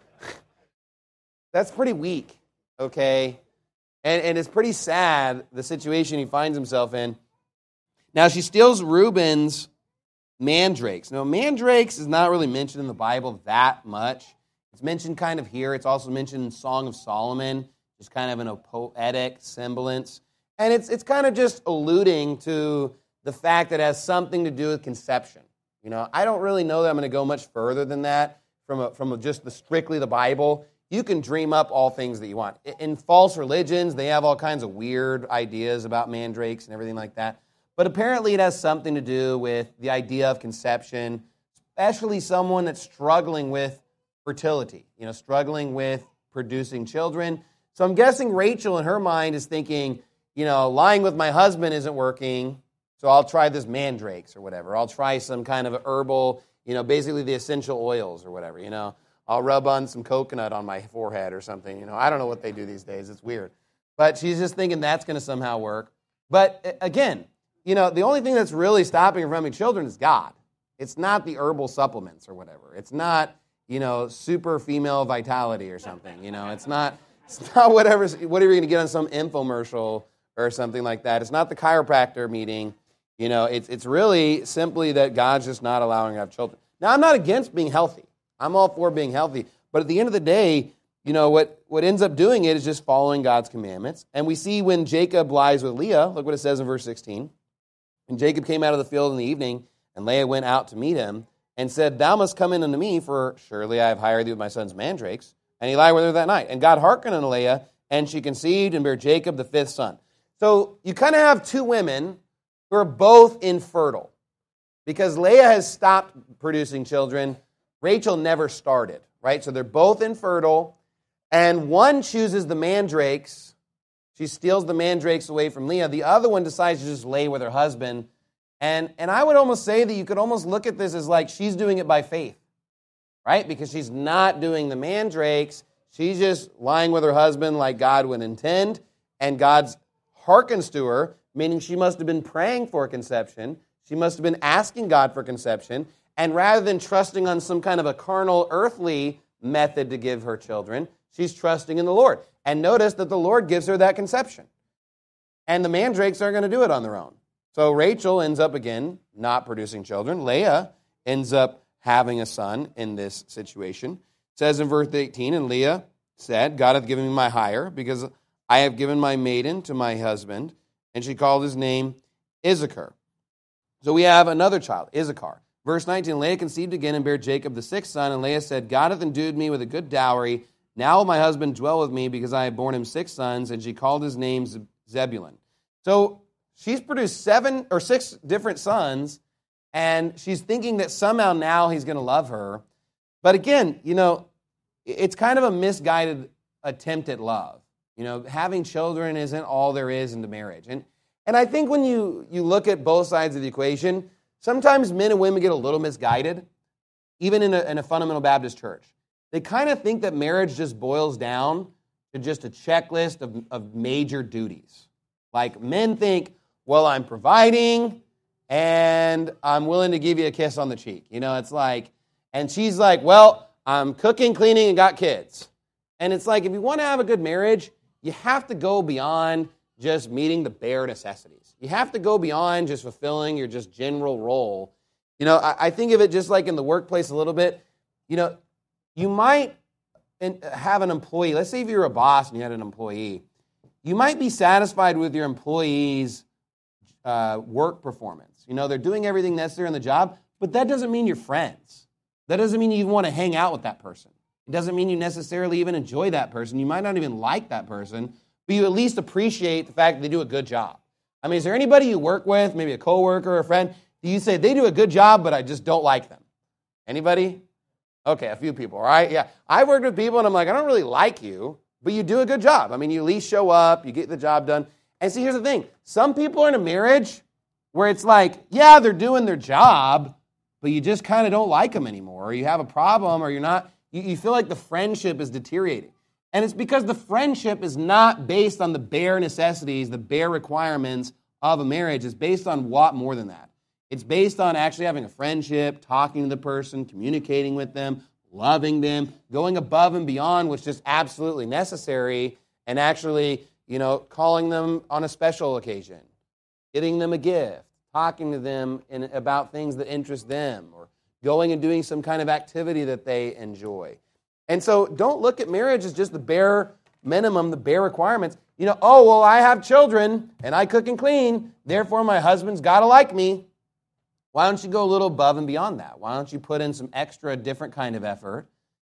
that's pretty weak, okay? And it's pretty sad, the situation he finds himself in. Now, she steals Reuben's mandrakes. Now, mandrakes is not really mentioned in the Bible that much. It's mentioned kind of here. It's also mentioned in Song of Solomon, just kind of in a poetic semblance. And it's kind of just alluding to the fact that it has something to do with conception. I don't really know that I'm going to go much further than that from just strictly the Bible. You can dream up all things that you want. In false religions, they have all kinds of weird ideas about mandrakes and everything like that. But apparently it has something to do with the idea of conception, especially someone that's struggling with fertility, struggling with producing children. So I'm guessing Rachel in her mind is thinking, lying with my husband isn't working, so I'll try this mandrakes or whatever. I'll try some kind of herbal, basically the essential oils or whatever, I'll rub on some coconut on my forehead or something, I don't know what they do these days. It's weird. But she's just thinking that's going to somehow work. But again, the only thing that's really stopping her from having children is God. It's not the herbal supplements or whatever. It's not, super female vitality or something. It's not whatever you're going to get on some infomercial or something like that. It's not the chiropractor meeting. It's really simply that God's just not allowing her to have children. Now, I'm not against being healthy. I'm all for being healthy. But at the end of the day, what ends up doing it is just following God's commandments. And we see when Jacob lies with Leah, look what it says in verse 16. And Jacob came out of the field in the evening, and Leah went out to meet him, and said, thou must come in unto me, for surely I have hired thee with my son's mandrakes. And he lied with her that night. And God hearkened unto Leah, and she conceived and bare Jacob the 5th son. So you kind of have 2 women who are both infertile. because Leah has stopped producing children. Rachel never started, right? So they're both infertile, and one chooses the mandrakes. She steals the mandrakes away from Leah. The other one decides to just lay with her husband. And I would almost say that you could almost look at this as like she's doing it by faith, right? Because she's not doing the mandrakes. She's just lying with her husband like God would intend, and God's hearkens to her, meaning she must have been praying for conception. She must have been asking God for conception, and rather than trusting on some kind of a carnal, earthly method to give her children, she's trusting in the Lord. And notice that the Lord gives her that conception. And the mandrakes aren't going to do it on their own. So Rachel ends up, again, not producing children. Leah ends up having a son in this situation. It says in verse 18, and Leah said, God hath given me my hire, because I have given my maiden to my husband. And she called his name Issachar. So we have another child, Issachar. Verse 19, Leah conceived again and bare Jacob the sixth son. And Leah said, God hath endued me with a good dowry. Now will my husband dwell with me, because I have borne him 6 sons. And she called his name Zebulun. So she's produced 7 or 6 different sons, and she's thinking that somehow now he's going to love her. But again, it's kind of a misguided attempt at love. Having children isn't all there is into marriage. And I think when you look at both sides of the equation, sometimes men and women get a little misguided, even in a fundamental Baptist church. They kind of think that marriage just boils down to just a checklist of major duties. Like men think, well, I'm providing, and I'm willing to give you a kiss on the cheek. It's like, and she's like, well, I'm cooking, cleaning, and got kids. And it's like, if you want to have a good marriage, you have to go beyond just meeting the bare necessities. You have to go beyond just fulfilling your just general role. I think of it just like in the workplace a little bit. You might have an employee. Let's say if you're a boss and you had an employee, you might be satisfied with your employee's work performance. They're doing everything necessary in the job, but that doesn't mean you're friends. That doesn't mean you want to hang out with that person. It doesn't mean you necessarily even enjoy that person. You might not even like that person, but you at least appreciate the fact that they do a good job. I mean, is there anybody you work with, maybe a coworker or a friend, do you say, they do a good job, but I just don't like them? Anybody? Okay, a few people, all right? Yeah. I've worked with people, and I'm like, I don't really like you, but you do a good job. I mean, you at least show up, you get the job done. And see, here's the thing. Some people are in a marriage where it's like, yeah, they're doing their job, but you just kind of don't like them anymore, or you have a problem, or you feel like the friendship is deteriorating. And it's because the friendship is not based on the bare necessities, the bare requirements of a marriage. It's based on a lot more than that. It's based on actually having a friendship, talking to the person, communicating with them, loving them, going above and beyond what's just absolutely necessary, and actually, calling them on a special occasion, getting them a gift, talking to them about things that interest them, or going and doing some kind of activity that they enjoy. And so don't look at marriage as just the bare minimum, the bare requirements. I have children, and I cook and clean, therefore my husband's got to like me. Why don't you go a little above and beyond that? Why don't you put in some extra different kind of effort,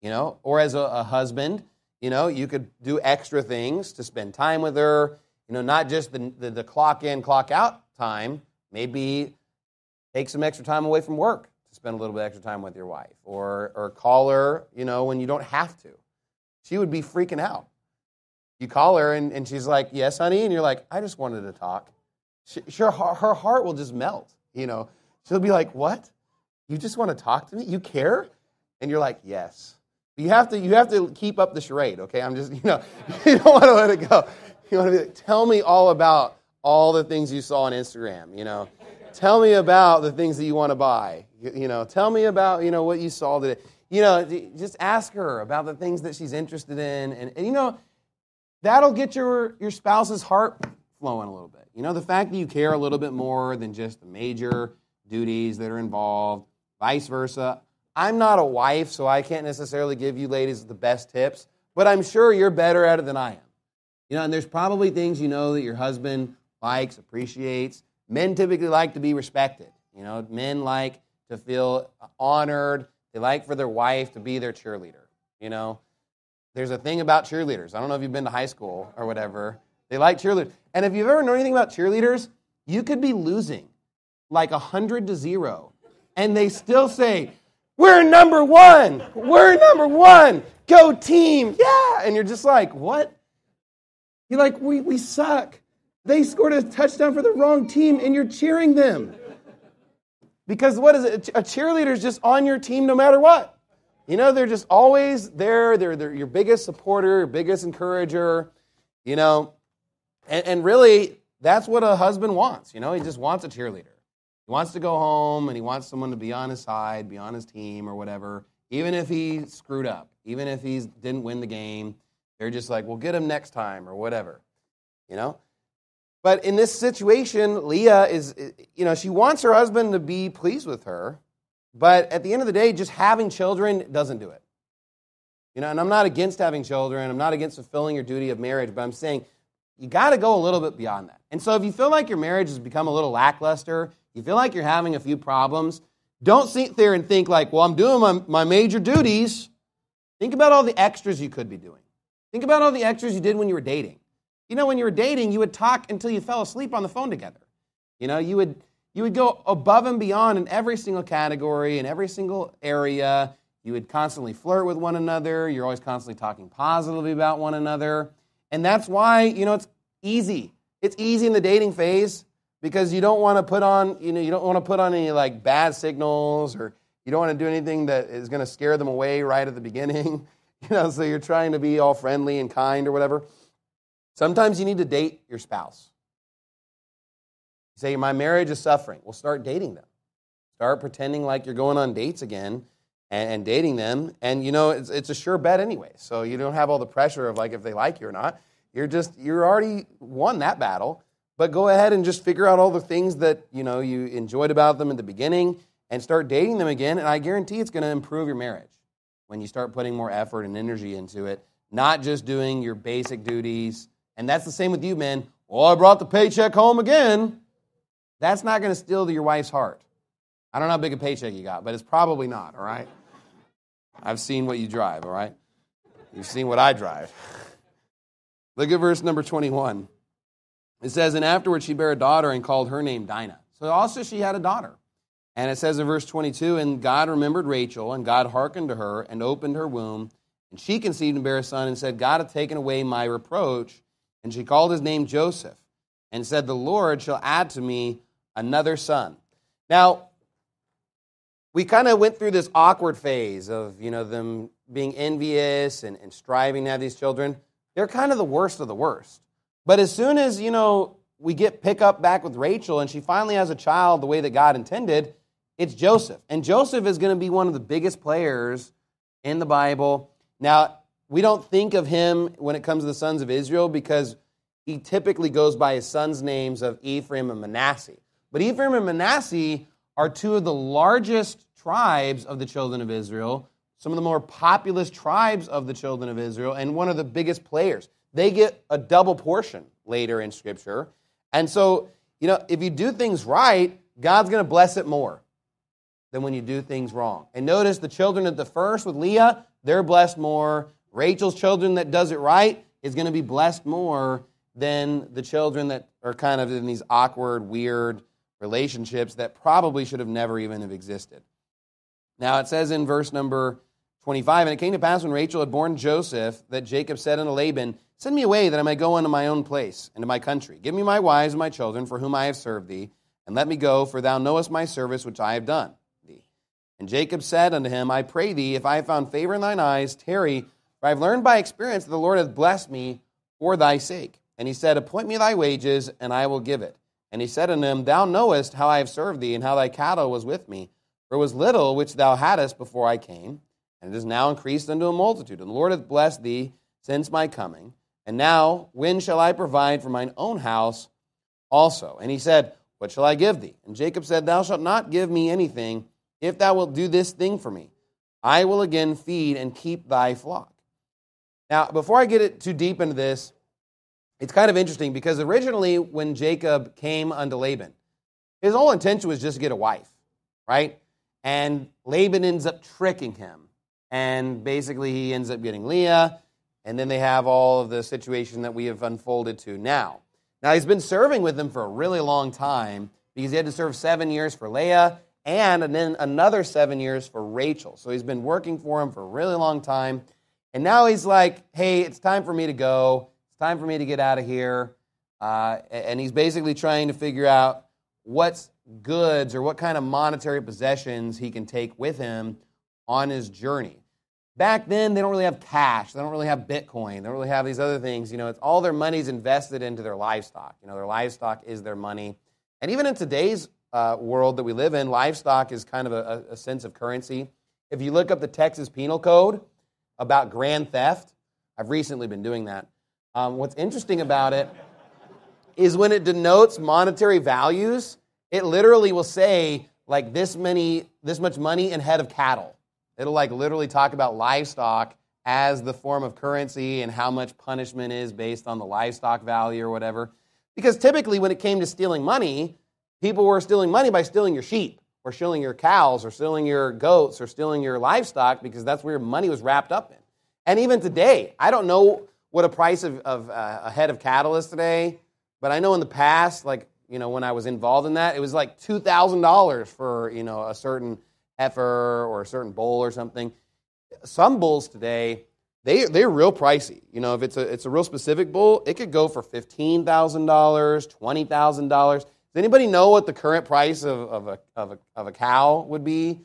or as a husband, you could do extra things to spend time with her, not just the clock in, clock out time, maybe take some extra time away from work to spend a little bit extra time with your wife, or call her, when you don't have to. She would be freaking out. You call her and she's like, yes, honey, and you're like, I just wanted to talk. Her heart will just melt, She'll be like, what? You just want to talk to me? You care? And you're like, yes. You have to keep up the charade, okay? I'm just, you don't want to let it go. You want to be like, tell me all about all the things you saw on Instagram, Tell me about the things that you want to buy. Tell me about, what you saw today. Just ask her about the things that she's interested in. And that'll get your spouse's heart flowing a little bit. The fact that you care a little bit more than just the major duties that are involved, vice versa. I'm not a wife, so I can't necessarily give you ladies the best tips, but I'm sure you're better at it than I am. And there's probably things that your husband likes, appreciates. Men typically like to be respected. Men like to feel honored. They like for their wife to be their cheerleader. There's a thing about cheerleaders. I don't know if you've been to high school or whatever. They like cheerleaders. And if you've ever known anything about cheerleaders, you could be losing like 100-0, and they still say, we're number one. We're number one. Go team. Yeah. And you're just like, what? You're like, we suck. They scored a touchdown for the wrong team, and you're cheering them. Because what is it? A cheerleader is just on your team no matter what. You know, they're just always there. They're your biggest supporter, your biggest encourager, you know. And really, that's what a husband wants. You know, he just wants a cheerleader. He wants to go home, and he wants someone to be on his side, be on his team or whatever. Even if he screwed up, even if he didn't win the game, they're just like, we'll get him next time or whatever, you know. But in this situation, Leah is, you know, she wants her husband to be pleased with her. But at the end of the day, just having children doesn't do it. You know, and I'm not against having children. I'm not against fulfilling your duty of marriage. But I'm saying you got to go a little bit beyond that. And so if you feel like your marriage has become a little lackluster, you feel like you're having a few problems, don't sit there and think like, well, I'm doing my major duties. Think about all the extras you could be doing. Think about all the extras you did when you were dating. You know, when you were dating, you would talk until you fell asleep on the phone together. You know, you would go above and beyond in every single category, in every single area. You would constantly flirt with one another. You're always constantly talking positively about one another. And that's why, you know, it's easy. It's easy in the dating phase because you don't want to put on, you know, you don't want to put on any like bad signals, or you don't want to do anything that is going to scare them away right at the beginning. You know, so you're trying to be all friendly and kind or whatever. Sometimes you need to date your spouse. You say, my marriage is suffering. Well, start dating them. Start pretending like you're going on dates again and dating them. And, you know, it's a sure bet anyway. So you don't have all the pressure of, like, if they like you or not. You're already won that battle. But go ahead and just figure out all the things that, you know, you enjoyed about them at the beginning and start dating them again. And I guarantee it's going to improve your marriage when you start putting more effort and energy into it, not just doing your basic duties. And that's the same with you, men. Well, I brought the paycheck home again. That's not going to steal your wife's heart. I don't know how big a paycheck you got, but it's probably not, all right? I've seen what you drive, all right? You've seen what I drive. Look at verse number 21. It says, and afterwards she bare a daughter and called her name Dinah. So also she had a daughter. And it says in verse 22, and God remembered Rachel, and God hearkened to her and opened her womb. And she conceived and bare a son and said, God hath taken away my reproach. And she called his name Joseph and said, the Lord shall add to me another son. Now, we kind of went through this awkward phase of, you know, them being envious and striving to have these children. They're kind of the worst of the worst. But as soon as, you know, we pick up back with Rachel and she finally has a child the way that God intended, it's Joseph. And Joseph is going to be one of the biggest players in the Bible. Now, we don't think of him when it comes to the sons of Israel because he typically goes by his sons' names of Ephraim and Manasseh. But Ephraim and Manasseh are two of the largest tribes of the children of Israel, some of the more populous tribes of the children of Israel, and one of the biggest players. They get a double portion later in Scripture. And so, you know, if you do things right, God's going to bless it more than when you do things wrong. And notice the children at the first with Leah, they're blessed more. Rachel's children that does it right is going to be blessed more than the children that are kind of in these awkward, weird relationships that probably should have never even have existed. Now it says in verse number 25, and it came to pass when Rachel had borne Joseph that Jacob said unto Laban, send me away that I may go unto my own place and to my country. Give me my wives and my children for whom I have served thee, and let me go, for thou knowest my service which I have done thee. And Jacob said unto him, I pray thee, if I have found favor in thine eyes, tarry, for I have learned by experience that the Lord hath blessed me for thy sake. And he said, appoint me thy wages, and I will give it. And he said unto him, thou knowest how I have served thee, and how thy cattle was with me. For it was little which thou hadst before I came, and it is now increased unto a multitude. And the Lord hath blessed thee since my coming. And now, when shall I provide for mine own house also? And he said, what shall I give thee? And Jacob said, thou shalt not give me anything, if thou wilt do this thing for me. I will again feed and keep thy flock. Now, before I get it too deep into this, it's kind of interesting because originally when Jacob came unto Laban, his whole intention was just to get a wife, right? And Laban ends up tricking him. And basically he ends up getting Leah, and then they have all of the situation that we have unfolded to now. Now he's been serving with them for a really long time because he had to serve 7 years for Leah, and then another 7 years for Rachel. So he's been working for him for a really long time. And now he's like, hey, it's time for me to go. It's time for me to get out of here. And he's basically trying to figure out what's goods or what kind of monetary possessions he can take with him on his journey. Back then, they don't really have cash. They don't really have Bitcoin. They don't really have these other things. It's all their money's invested into their livestock. Their livestock is their money. And even in today's world that we live in, livestock is kind of a sense of currency. If you look up the Texas Penal Code about grand theft, I've recently been doing that. What's interesting about it is when it denotes monetary values, it literally will say like this much money and head of cattle. It'll like literally talk about livestock as the form of currency and how much punishment is based on the livestock value or whatever. Because typically when it came to stealing money, people were stealing money by stealing your sheep or stealing your cows or stealing your goats or stealing your livestock because that's where your money was wrapped up in. And even today, I don't know what a price of a head of cattle is today, but I know in the past, like, when I was involved in that, it was like $2,000 for, a certain heifer or a certain bull or something. Some bulls today, they're real pricey. If it's a real specific bull, it could go for $15,000, $20,000. Does anybody know what the current price of a cow would be?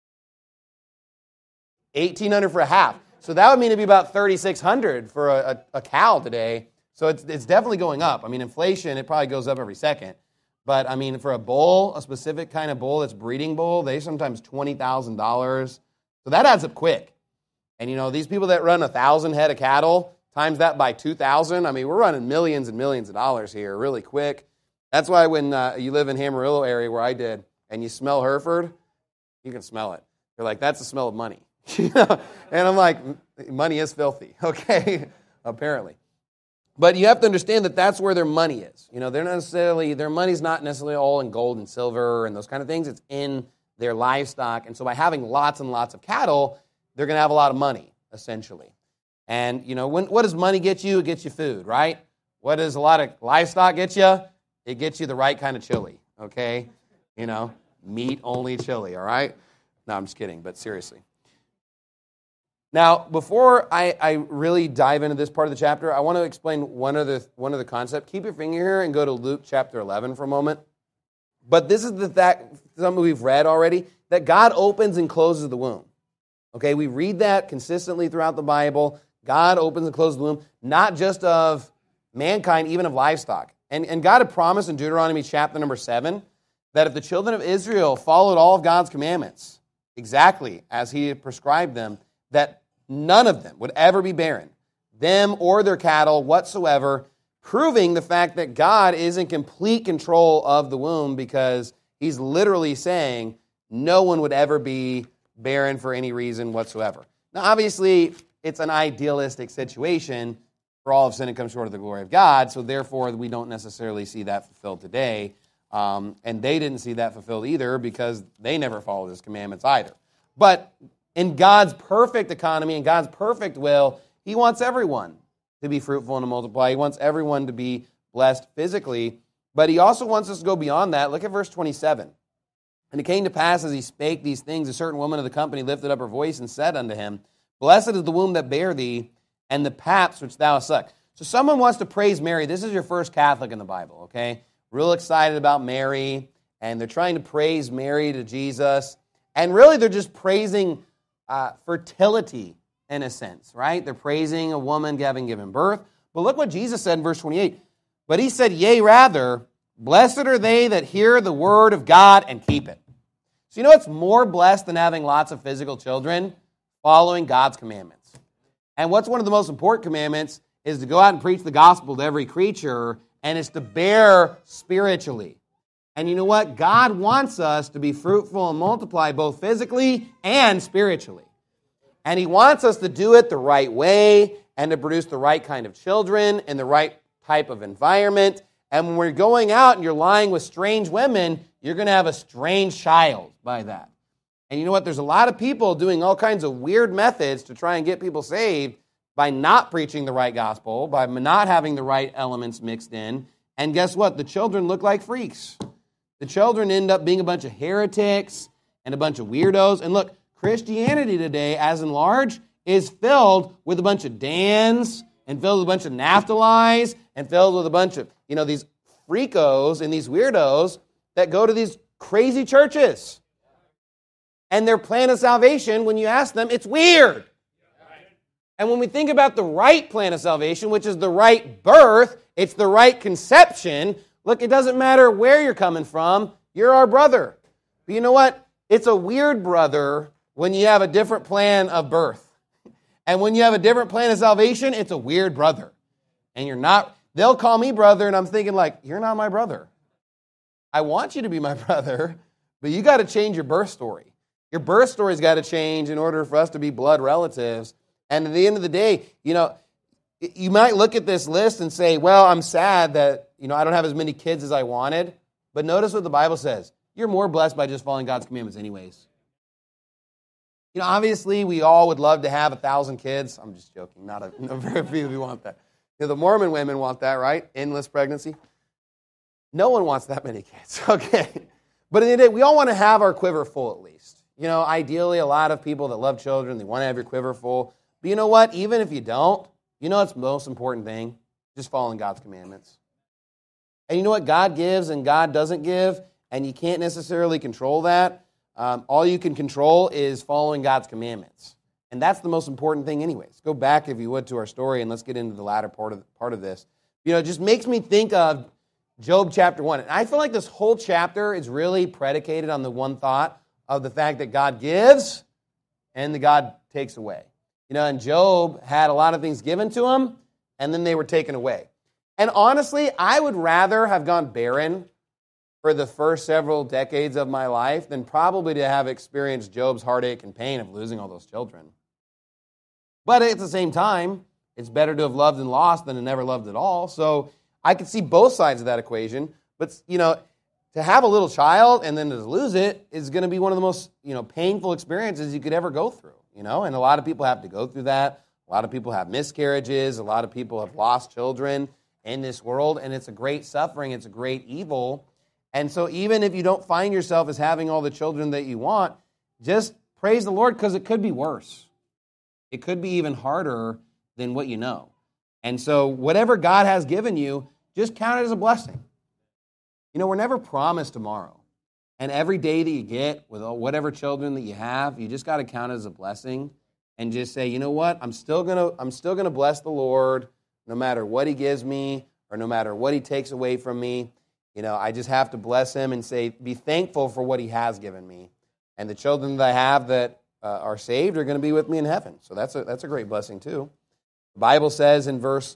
$1,800 for a half. So that would mean it'd be about $3,600 for a cow today. So it's definitely going up. I mean, inflation, it probably goes up every second. But, I mean, for a bull, a specific kind of bull that's breeding bull, they sometimes $20,000. So that adds up quick. And, these people that run 1,000 head of cattle, times that by 2,000, I mean, we're running millions and millions of dollars here really quick. That's why when you live in Amarillo area where I did, and you smell Hereford, you can smell it. You're like, that's the smell of money. And I'm like, money is filthy, okay, apparently. But you have to understand that that's where their money is. Their money's not necessarily all in gold and silver and those kind of things. It's in their livestock. And so by having lots and lots of cattle, they're going to have a lot of money, essentially. And, what does money get you? It gets you food, right? What does a lot of livestock get you? It gets you the right kind of chili, okay? Meat-only chili, all right? No, I'm just kidding, but seriously. Now, before I really dive into this part of the chapter, I want to explain one other concept. Keep your finger here and go to Luke chapter 11 for a moment. But this is something we've read already, that God opens and closes the womb. Okay, we read that consistently throughout the Bible. God opens and closes the womb, not just of mankind, even of livestock. And God had promised in Deuteronomy chapter number 7 that if the children of Israel followed all of God's commandments exactly as He had prescribed them, that none of them would ever be barren, them or their cattle whatsoever, proving the fact that God is in complete control of the womb because He's literally saying no one would ever be barren for any reason whatsoever. Now, obviously, it's an idealistic situation for all of sin and come short of the glory of God, so therefore we don't necessarily see that fulfilled today. And they didn't see that fulfilled either because they never followed His commandments either. But in God's perfect economy, in God's perfect will, He wants everyone to be fruitful and to multiply. He wants everyone to be blessed physically, but He also wants us to go beyond that. Look at verse 27. And it came to pass as He spake these things, a certain woman of the company lifted up her voice and said unto Him, Blessed is the womb that bare thee, and the paps which thou hast sucked. So someone wants to praise Mary. This is your first Catholic in the Bible, okay? Real excited about Mary, and they're trying to praise Mary to Jesus. And really they're just praising fertility in a sense, right? They're praising a woman having given birth. But look what Jesus said in verse 28. But He said, Yea, rather, blessed are they that hear the word of God and keep it. So you know what's more blessed than having lots of physical children? Following God's commandments. And what's one of the most important commandments is to go out and preach the gospel to every creature, and it's to bear spiritually. And you know what? God wants us to be fruitful and multiply both physically and spiritually. And He wants us to do it the right way and to produce the right kind of children in the right type of environment. And when we're going out and you're lying with strange women, you're going to have a strange child by that. And you know what? There's a lot of people doing all kinds of weird methods to try and get people saved by not preaching the right gospel, by not having the right elements mixed in. And guess what? The children look like freaks. The children end up being a bunch of heretics, and a bunch of weirdos. And look, Christianity today, as in large, is filled with a bunch of Dans and filled with a bunch of Naphtali's and filled with a bunch of, these freakos and these weirdos that go to these crazy churches. And their plan of salvation, when you ask them, it's weird. And when we think about the right plan of salvation, which is the right birth, it's the right conception, look, it doesn't matter where you're coming from, you're our brother. But you know what? It's a weird brother when you have a different plan of birth. And when you have a different plan of salvation, it's a weird brother. And you're not, they'll call me brother, and I'm thinking like, you're not my brother. I want you to be my brother, but you got to change your birth story. Your birth story's got to change in order for us to be blood relatives. And at the end of the day, you might look at this list and say, well, I'm sad that, I don't have as many kids as I wanted. But notice what the Bible says. You're more blessed by just following God's commandments anyways. Obviously, we all would love to have 1,000 kids. I'm just joking. Not very few of you want that. The Mormon women want that, right? Endless pregnancy. No one wants that many kids, okay? But in the end of the day, we all want to have our quiver full at least. Ideally, a lot of people that love children, they want to have your quiver full. But you know what? Even if you don't, what's the most important thing? Just following God's commandments. And you know what? God gives and God doesn't give, and you can't necessarily control that. All you can control is following God's commandments. And that's the most important thing anyways. Go back, if you would, to our story, and let's get into the latter part of this. It just makes me think of Job chapter 1. And I feel like this whole chapter is really predicated on the one thought of the fact that God gives and that God takes away. And Job had a lot of things given to him, and then they were taken away. And honestly, I would rather have gone barren for the first several decades of my life than probably to have experienced Job's heartache and pain of losing all those children. But at the same time, it's better to have loved and lost than to never loved at all. So I could see both sides of that equation. But, to have a little child and then to lose it is going to be one of the most, painful experiences you could ever go through, and a lot of people have to go through that. A lot of people have miscarriages. A lot of people have lost children in this world, and it's a great suffering. It's a great evil. And so even if you don't find yourself as having all the children that you want, just praise the Lord, because it could be worse. It could be even harder than what you know. And so whatever God has given you, just count it as a blessing. We're never promised tomorrow. And every day that you get with whatever children that you have, you just got to count it as a blessing and just say, you know what? I'm still gonna bless the Lord no matter what He gives me or no matter what He takes away from me. I just have to bless Him and say, be thankful for what He has given me. And the children that I have that are saved are going to be with me in heaven. So that's a great blessing too. The Bible says in verse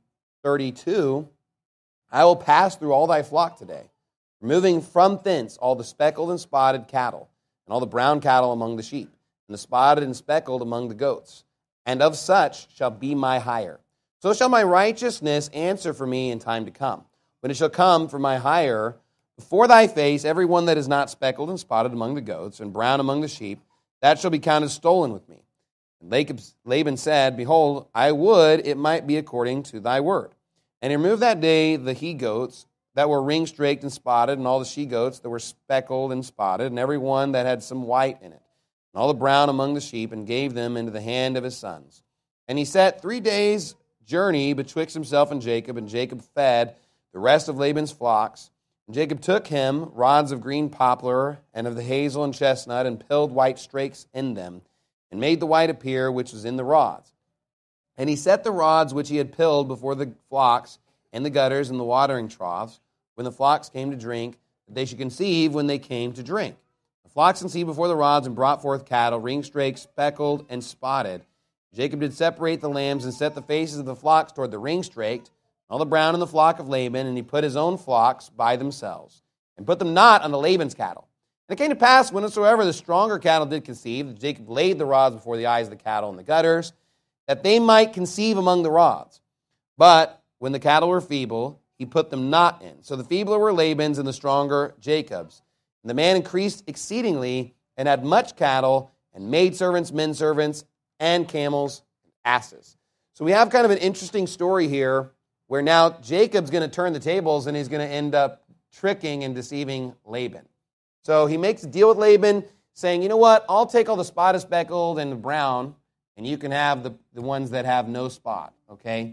32, I will pass through all thy flock today, removing from thence all the speckled and spotted cattle, and all the brown cattle among the sheep, and the spotted and speckled among the goats. And of such shall be my hire. So shall my righteousness answer for me in time to come. When it shall come for my hire, before thy face, every one that is not speckled and spotted among the goats, and brown among the sheep, that shall be counted stolen with me. And Laban said, behold, I would it might be according to thy word. And he removed that day the he-goats that were ring-straked and spotted, and all the she-goats that were speckled and spotted, and every one that had some white in it, and all the brown among the sheep, and gave them into the hand of his sons. And he set 3 days' journey betwixt himself and Jacob fed the rest of Laban's flocks. And Jacob took him rods of green poplar, and of the hazel and chestnut, and pilled white strakes in them, and made the white appear which was in the rods. And he set the rods which he had pilled before the flocks in the gutters and the watering troughs, when the flocks came to drink, that they should conceive when they came to drink. The flocks conceived before the rods and brought forth cattle, ring-straked, speckled, and spotted. Jacob did separate the lambs and set the faces of the flocks toward the ring-straked, all the brown in the flock of Laban, and he put his own flocks by themselves, and put them not unto Laban's cattle. And it came to pass, whensoever the stronger cattle did conceive, that Jacob laid the rods before the eyes of the cattle in the gutters, that they might conceive among the rods. But when the cattle were feeble, he put them not in. So the feebler were Laban's, and the stronger Jacob's. And the man increased exceedingly, and had much cattle, and maidservants, menservants, and camels, and asses. So we have kind of an interesting story here, where now Jacob's going to turn the tables, and he's going to end up tricking and deceiving Laban. So he makes a deal with Laban, saying, you know what, I'll take all the spotted, speckled, and the brown, and you can have the ones that have no spot, okay?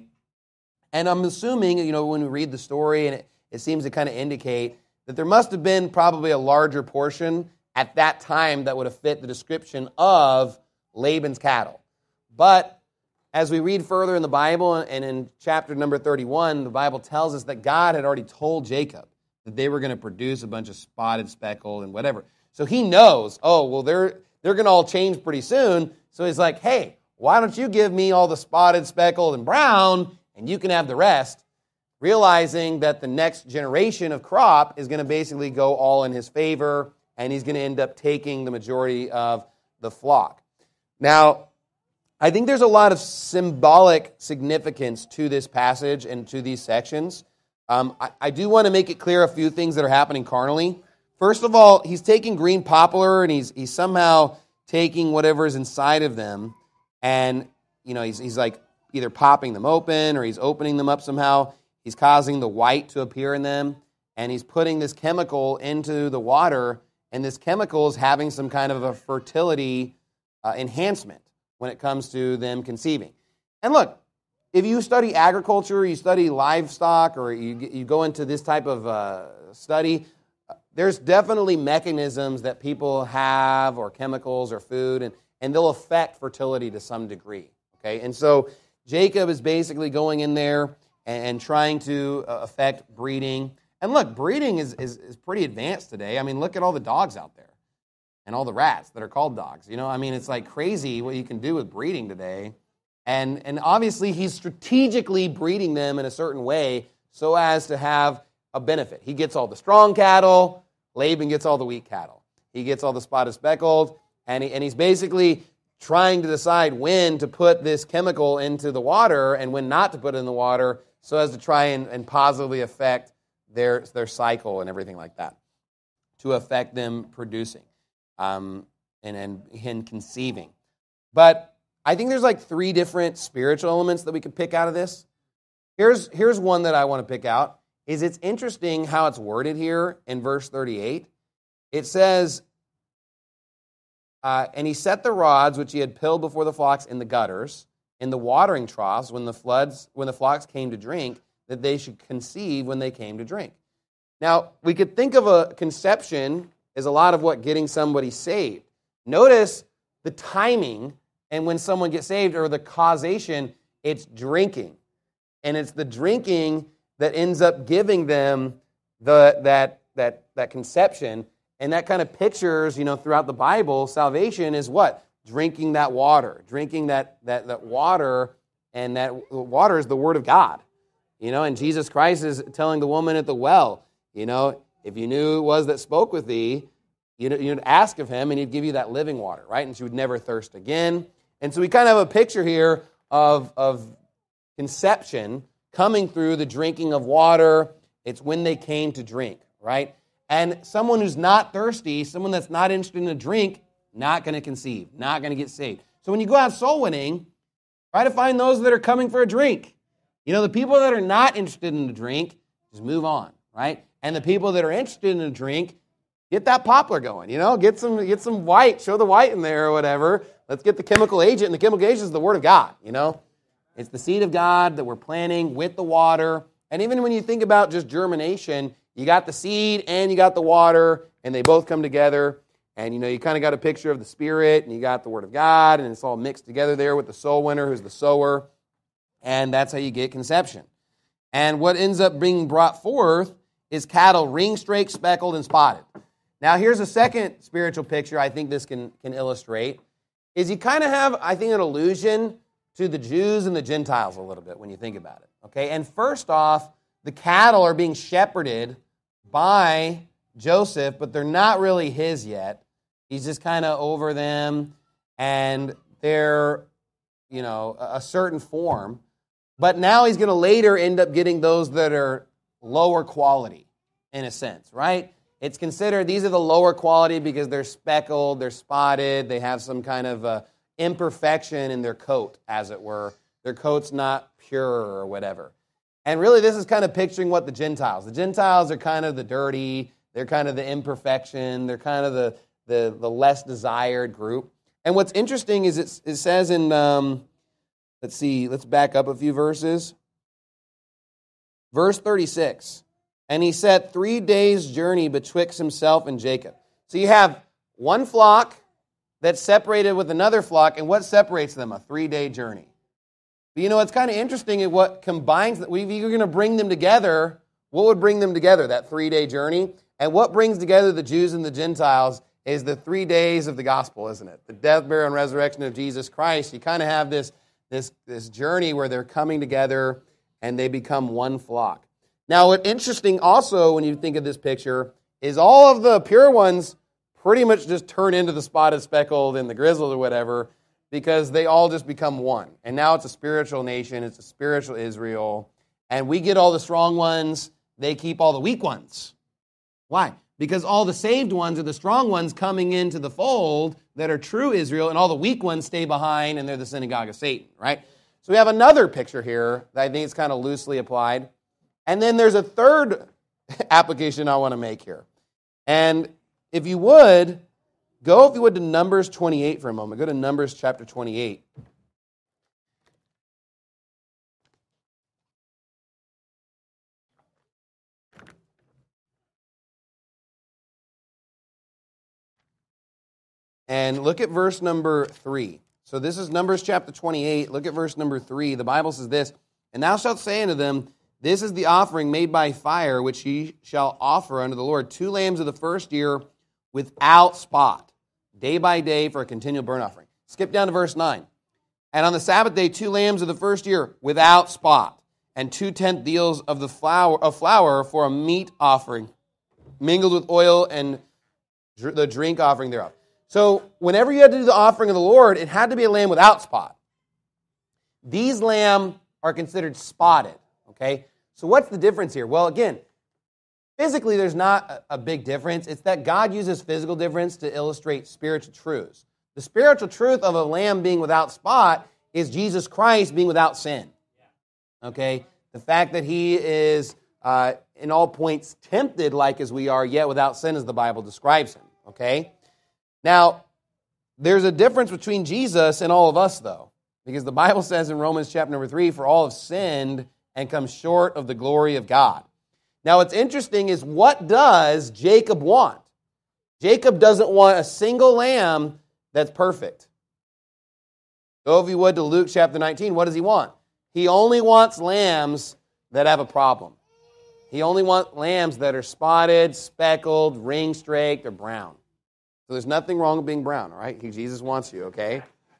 And I'm assuming, when we read the story, and it seems to kind of indicate that there must have been probably a larger portion at that time that would have fit the description of Laban's cattle. But as we read further in the Bible, and in chapter number 31, the Bible tells us that God had already told Jacob that they were going to produce a bunch of spotted, speckled, and whatever. So he knows, they're going to all change pretty soon. So he's like, hey, why don't you give me all the spotted, speckled, and brown, and you can have the rest, realizing that the next generation of crop is going to basically go all in his favor, and he's going to end up taking the majority of the flock. Now, I think there's a lot of symbolic significance to this passage and to these sections. I do want to make it clear a few things that are happening carnally. First of all, he's taking green poplar, and he's somehow taking whatever is inside of them, and he's like either popping them open or he's opening them up somehow. He's causing the white to appear in them, and he's putting this chemical into the water, and this chemical is having some kind of a fertility enhancement when it comes to them conceiving. And look, if you study agriculture, you study livestock, or you go into this type of study, there's definitely mechanisms that people have, or chemicals or food, and they'll affect fertility to some degree. Okay, and so Jacob is basically going in there and trying to affect breeding. And look, breeding is pretty advanced today. I mean, look at all the dogs out there and all the rats that are called dogs. It's like crazy what you can do with breeding today. And obviously he's strategically breeding them in a certain way so as to have a benefit. He gets all the strong cattle, Laban gets all the weak cattle. He gets all the spotted, speckled, and he's basically trying to decide when to put this chemical into the water and when not to put it in the water so as to try and positively affect their cycle and everything like that, to affect them producing and conceiving. But I think there's like 3 different spiritual elements that we could pick out of this. Here's one that I want to pick out. It's interesting how it's worded here in verse 38. It says, and he set the rods which he had pilled before the flocks in the gutters, in the watering troughs, when the flocks came to drink, that they should conceive when they came to drink. Now, we could think of a conception as a lot of what getting somebody saved. Notice the timing, and when someone gets saved, or the causation, it's drinking. And it's the drinking that ends up giving them that conception. And that kind of pictures, throughout the Bible, salvation is what? Drinking that water. Drinking that water, and that water is the Word of God. And Jesus Christ is telling the woman at the well, if you knew who it was that spoke with thee, you'd ask of him, and he'd give you that living water, right? And she would never thirst again. And so we kind of have a picture here of conception coming through the drinking of water. It's when they came to drink, right? And someone who's not thirsty, someone that's not interested in a drink, not going to conceive, not going to get saved. So when you go out soul winning, try to find those that are coming for a drink. The people that are not interested in a drink, just move on, right? And the people that are interested in a drink, get that poplar going, get some white, show the white in there or whatever. Let's get the chemical agent, and the chemical agent is the Word of God, It's the seed of God that we're planting with the water. And even when you think about just germination, you got the seed and you got the water, and they both come together. And, you kind of got a picture of the Spirit, and you got the Word of God, and it's all mixed together there with the soul winner, who's the sower. And that's how you get conception. And what ends up being brought forth is cattle ring-straked, speckled, and spotted. Now, here's a second spiritual picture I think this can illustrate, is you kind of have, I think, an allusion to the Jews and the Gentiles a little bit when you think about it. Okay, and first off, the cattle are being shepherded by Joseph, but they're not really his yet. He's just kind of over them, and they're, a certain form. But now he's going to later end up getting those that are lower quality, in a sense, right? It's considered these are the lower quality because they're speckled, they're spotted, they have some kind of imperfection in their coat, as it were. Their coat's not pure or whatever. And really, this is kind of picturing what the Gentiles are kind of the dirty, they're kind of the imperfection, they're kind of the less desired group. And what's interesting is it says in, let's back up a few verses. Verse 36, and he set 3 days' journey betwixt himself and Jacob. So you have one flock that's separated with another flock, and what separates them? A 3-day journey. But you know, it's kind of interesting at what combines, if you're going to bring them together, what would bring them together? That 3-day journey. And what brings together the Jews and the Gentiles is the 3 days of the gospel, isn't it? The death, burial, and resurrection of Jesus Christ. You kind of have this journey where they're coming together and they become one flock. Now, what's interesting also when you think of this picture is all of the pure ones pretty much just turn into the spotted, speckled, and the grizzled or whatever, because they all just become one. And now it's a spiritual nation, it's a spiritual Israel, and we get all the strong ones, they keep all the weak ones. Why? Because all the saved ones are the strong ones coming into the fold that are true Israel, and all the weak ones stay behind, and they're the synagogue of Satan, right? So we have another picture here that I think is kind of loosely applied. And then there's a third application I want to make here. And if you would, go to Numbers 28 for a moment. Go to Numbers chapter 28. And look at verse number 3. So this is Numbers chapter 28. Look at verse number 3. The Bible says this, and thou shalt say unto them, this is the offering made by fire, which ye shall offer unto the Lord. 2 lambs of the first year without spot, day by day for a continual burnt offering. Skip down to verse 9. And on the Sabbath day, 2 lambs of the first year without spot, and 2/10 deals of the flour for a meat offering, mingled with oil and the drink offering thereof. So whenever you had to do the offering of the Lord, it had to be a lamb without spot. These lamb are considered spotted, okay? So what's the difference here? Well, again, physically there's not a big difference. It's that God uses physical difference to illustrate spiritual truths. The spiritual truth of a lamb being without spot is Jesus Christ being without sin, okay? The fact that he is in all points tempted like as we are, yet without sin as the Bible describes him, okay? Now, there's a difference between Jesus and all of us, though, because the Bible says in Romans chapter number 3, for all have sinned and come short of the glory of God. Now, what's interesting is, what does Jacob want? Jacob doesn't want a single lamb that's perfect. Go, if you would, to Luke chapter 19. What does he want? He only wants lambs that have a problem. He only wants lambs that are spotted, speckled, ring-straked, or brown. So there's nothing wrong with being brown, all right? Jesus wants you, okay?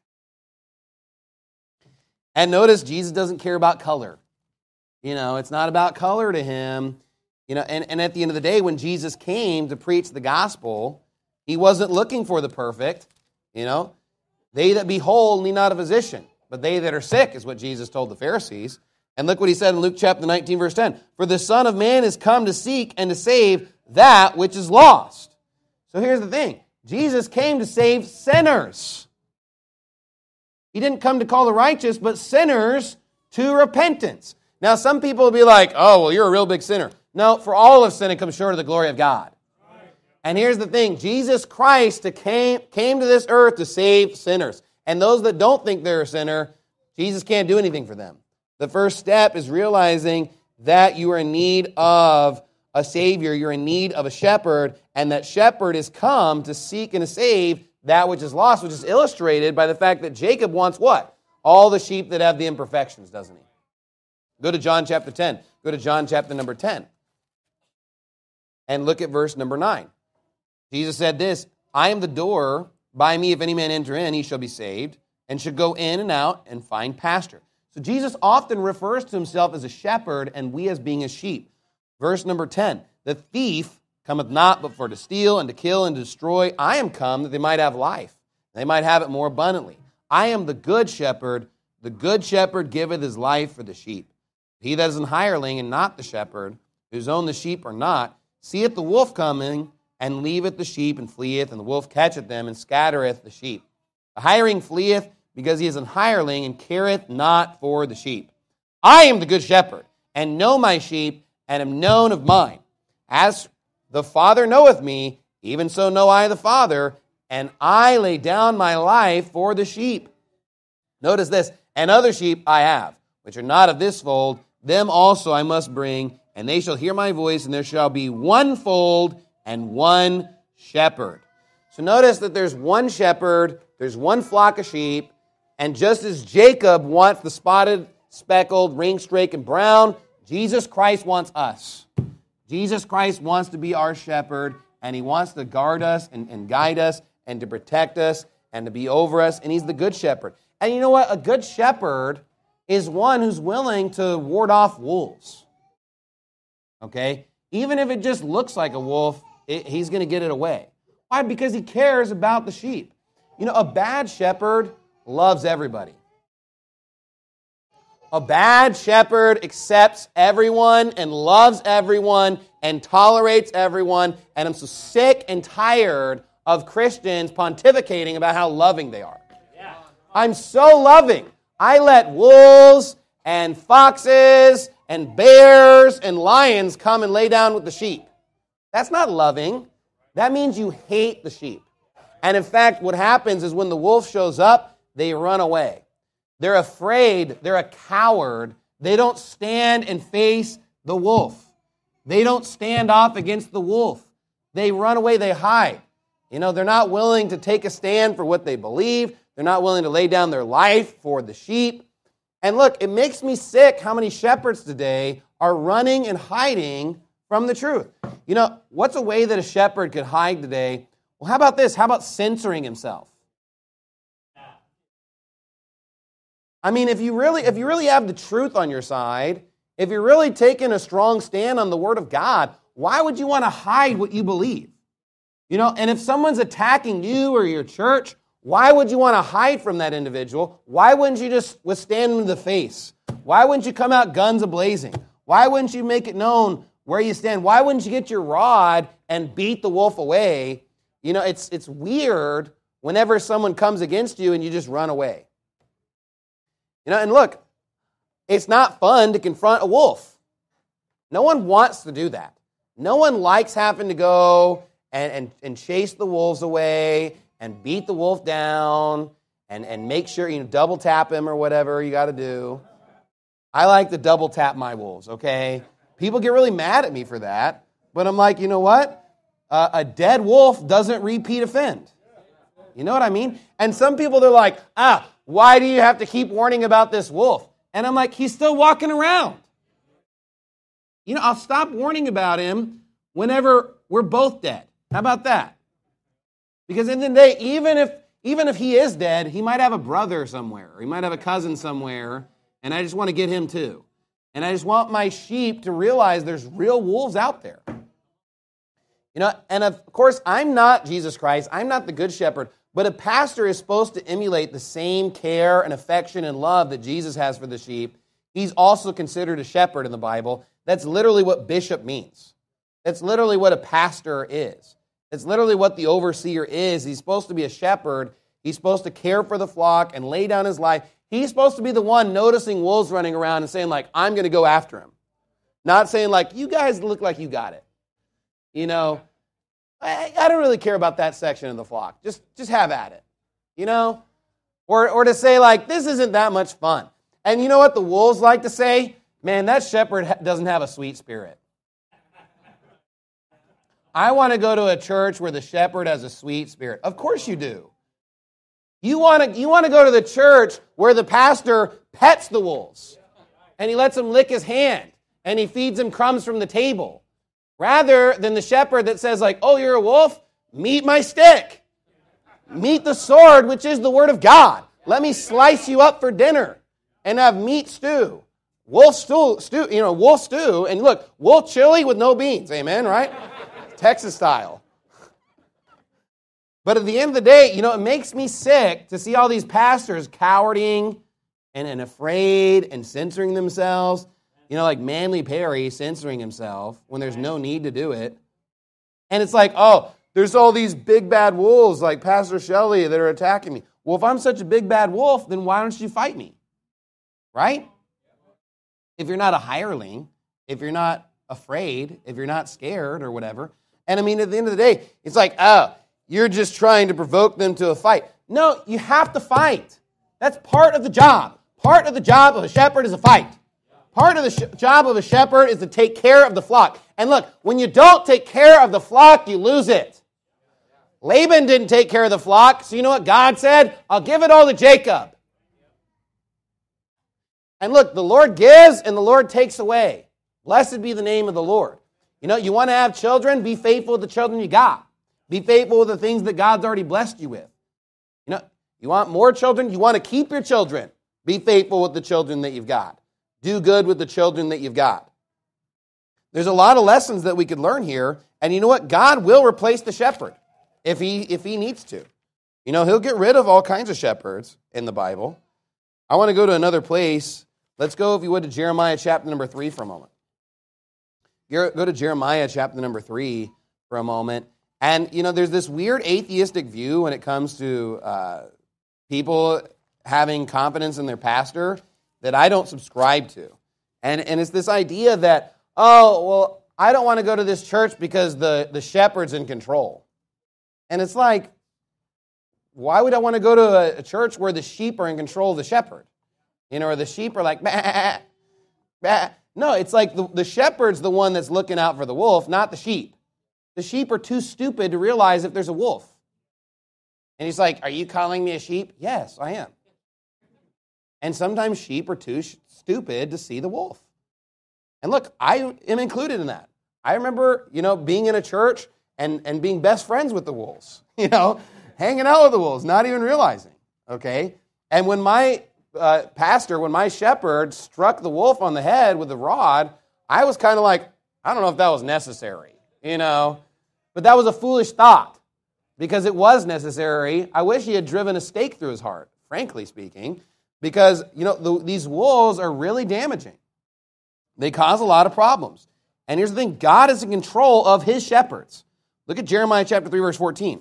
And notice, Jesus doesn't care about color. You know, it's not about color to him. You know, and at the end of the day, when Jesus came to preach the gospel, he wasn't looking for the perfect, you know. They that be whole need not a physician, but they that are sick is what Jesus told the Pharisees. And look what he said in Luke chapter 19, verse 10. For the Son of Man is come to seek and to save that which is lost. So here's the thing. Jesus came to save sinners. He didn't come to call the righteous, but sinners to repentance. Now, some people will be like, oh, well, you're a real big sinner. No, for all of sin, it comes short of the glory of God. And here's the thing. Jesus Christ came to this earth to save sinners. And those that don't think they're a sinner, Jesus can't do anything for them. The first step is realizing that you are in need of a Savior, you're in need of a shepherd, and that shepherd is come to seek and to save that which is lost, which is illustrated by the fact that Jacob wants what? All the sheep that have the imperfections, doesn't he? Go to John chapter 10. Go to John chapter number 10. And look at verse number 9. Jesus said this, I am the door. By me, if any man enter in, he shall be saved, and should go in and out and find pasture. So Jesus often refers to himself as a shepherd, and we as being his sheep. Verse number 10, the thief cometh not but for to steal and to kill and to destroy. I am come that they might have life. They might have it more abundantly. I am the good shepherd. The good shepherd giveth his life for the sheep. He that is an hireling and not the shepherd, whose own the sheep are not, seeth the wolf coming, and leaveth the sheep, and fleeth, and the wolf catcheth them, and scattereth the sheep. The hireling fleeth, because he is an hireling, and careth not for the sheep. I am the good shepherd, and know my sheep, and am known of mine. As the Father knoweth me, even so know I the Father, and I lay down my life for the sheep. Notice this, and other sheep I have, which are not of this fold, them also I must bring, and they shall hear my voice, and there shall be one fold and one shepherd. So notice that there's one shepherd, there's one flock of sheep, and just as Jacob wants the spotted, speckled, ring-streaked, and brown, Jesus Christ wants us. Jesus Christ wants to be our shepherd, and he wants to guard us and guide us and to protect us and to be over us, and he's the good shepherd. And you know what? A good shepherd is one who's willing to ward off wolves. Okay? Even if it just looks like a wolf, he's going to get it away. Why? Because he cares about the sheep. You know, a bad shepherd loves everybody. A bad shepherd accepts everyone and loves everyone and tolerates everyone. And I'm so sick and tired of Christians pontificating about how loving they are. I'm so loving. I let wolves and foxes and bears and lions come and lay down with the sheep. That's not loving. That means you hate the sheep. And in fact, what happens is when the wolf shows up, they run away. They're afraid. They're a coward. They don't stand and face the wolf. They don't stand off against the wolf. They run away. They hide. You know, they're not willing to take a stand for what they believe. They're not willing to lay down their life for the sheep. And look, it makes me sick how many shepherds today are running and hiding from the truth. You know, what's a way that a shepherd could hide today? Well, how about this? How about censoring himself? I mean, if you really have the truth on your side, if you're really taking a strong stand on the Word of God, why would you want to hide what you believe? You know, and if someone's attacking you or your church, why would you want to hide from that individual? Why wouldn't you just withstand them in the face? Why wouldn't you come out guns a-blazing? Why wouldn't you make it known where you stand? Why wouldn't you get your rod and beat the wolf away? You know, it's weird whenever someone comes against you and you just run away. You know, and look, it's not fun to confront a wolf. No one wants to do that. No one likes having to go and chase the wolves away and beat the wolf down and make sure, you know, double tap him or whatever you got to do. I like to double tap my wolves, okay? People get really mad at me for that, but I'm like, you know what? A dead wolf doesn't repeat offend. You know what I mean? And some people, they're like, why do you have to keep warning about this wolf? And I'm like, he's still walking around. You know, I'll stop warning about him whenever we're both dead. How about that? Because in the day, even if he is dead, he might have a brother somewhere, or he might have a cousin somewhere, and I just want to get him too. And I just want my sheep to realize there's real wolves out there. You know, and of course, I'm not Jesus Christ. I'm not the good shepherd. But a pastor is supposed to emulate the same care and affection and love that Jesus has for the sheep. He's also considered a shepherd in the Bible. That's literally what bishop means. That's literally what a pastor is. It's literally what the overseer is. He's supposed to be a shepherd. He's supposed to care for the flock and lay down his life. He's supposed to be the one noticing wolves running around and saying, like, I'm going to go after him. Not saying, like, you guys look like you got it. You know, I don't really care about that section of the flock. Just have at it. You know? Or to say, like, this isn't that much fun. And you know what the wolves like to say? Man, that shepherd doesn't have a sweet spirit. I want to go to a church where the shepherd has a sweet spirit. Of course you do. You want to go to the church where the pastor pets the wolves and he lets them lick his hand and he feeds them crumbs from the table. Rather than the shepherd that says, like, oh, you're a wolf? Meet my stick. Meet the sword, which is the word of God. Let me slice you up for dinner and have meat stew. Wolf stew, wolf stew. And look, wolf chili with no beans. Amen, right? Texas style. But at the end of the day, you know, it makes me sick to see all these pastors cowarding and afraid and censoring themselves. You know, like Manly Perry censoring himself when there's no need to do it. And it's like, oh, there's all these big bad wolves like Pastor Shelley that are attacking me. Well, if I'm such a big bad wolf, then why don't you fight me? Right? If you're not a hireling, if you're not afraid, if you're not scared or whatever. And I mean, at the end of the day, it's like, oh, you're just trying to provoke them to a fight. No, you have to fight. That's part of the job. Part of the job of a shepherd is a fight. Part of the job of a shepherd is to take care of the flock. And look, when you don't take care of the flock, you lose it. Laban didn't take care of the flock, so you know what God said? I'll give it all to Jacob. And look, the Lord gives and the Lord takes away. Blessed be the name of the Lord. You know, you want to have children? Be faithful with the children you got. Be faithful with the things that God's already blessed you with. You know, you want more children? You want to keep your children? Be faithful with the children that you've got. Do good with the children that you've got. There's a lot of lessons that we could learn here. And you know what? God will replace the shepherd if he needs to. You know, he'll get rid of all kinds of shepherds in the Bible. I want to go to another place. Let's go, if you would, to Jeremiah chapter number 3 for a moment. Go to Jeremiah chapter number 3 for a moment. And, you know, there's this weird atheistic view when it comes to people having confidence in their pastor that I don't subscribe to. And it's this idea that, oh, well, I don't want to go to this church because the shepherd's in control. And it's like, why would I want to go to a church where the sheep are in control of the shepherd? You know, or the sheep are like, bah, bah. No, it's like the shepherd's the one that's looking out for the wolf, not the sheep. The sheep are too stupid to realize if there's a wolf. And he's like, are you calling me a sheep? Yes, I am. And sometimes sheep are too stupid to see the wolf. And look, I am included in that. I remember, you know, being in a church and being best friends with the wolves, you know, hanging out with the wolves, not even realizing, okay? And when my when my shepherd struck the wolf on the head with the rod, I was kind of like, I don't know if that was necessary, you know? But that was a foolish thought because it was necessary. I wish he had driven a stake through his heart, frankly speaking, because, you know, these wolves are really damaging. They cause a lot of problems. And here's the thing, God is in control of his shepherds. Look at Jeremiah chapter 3, verse 14.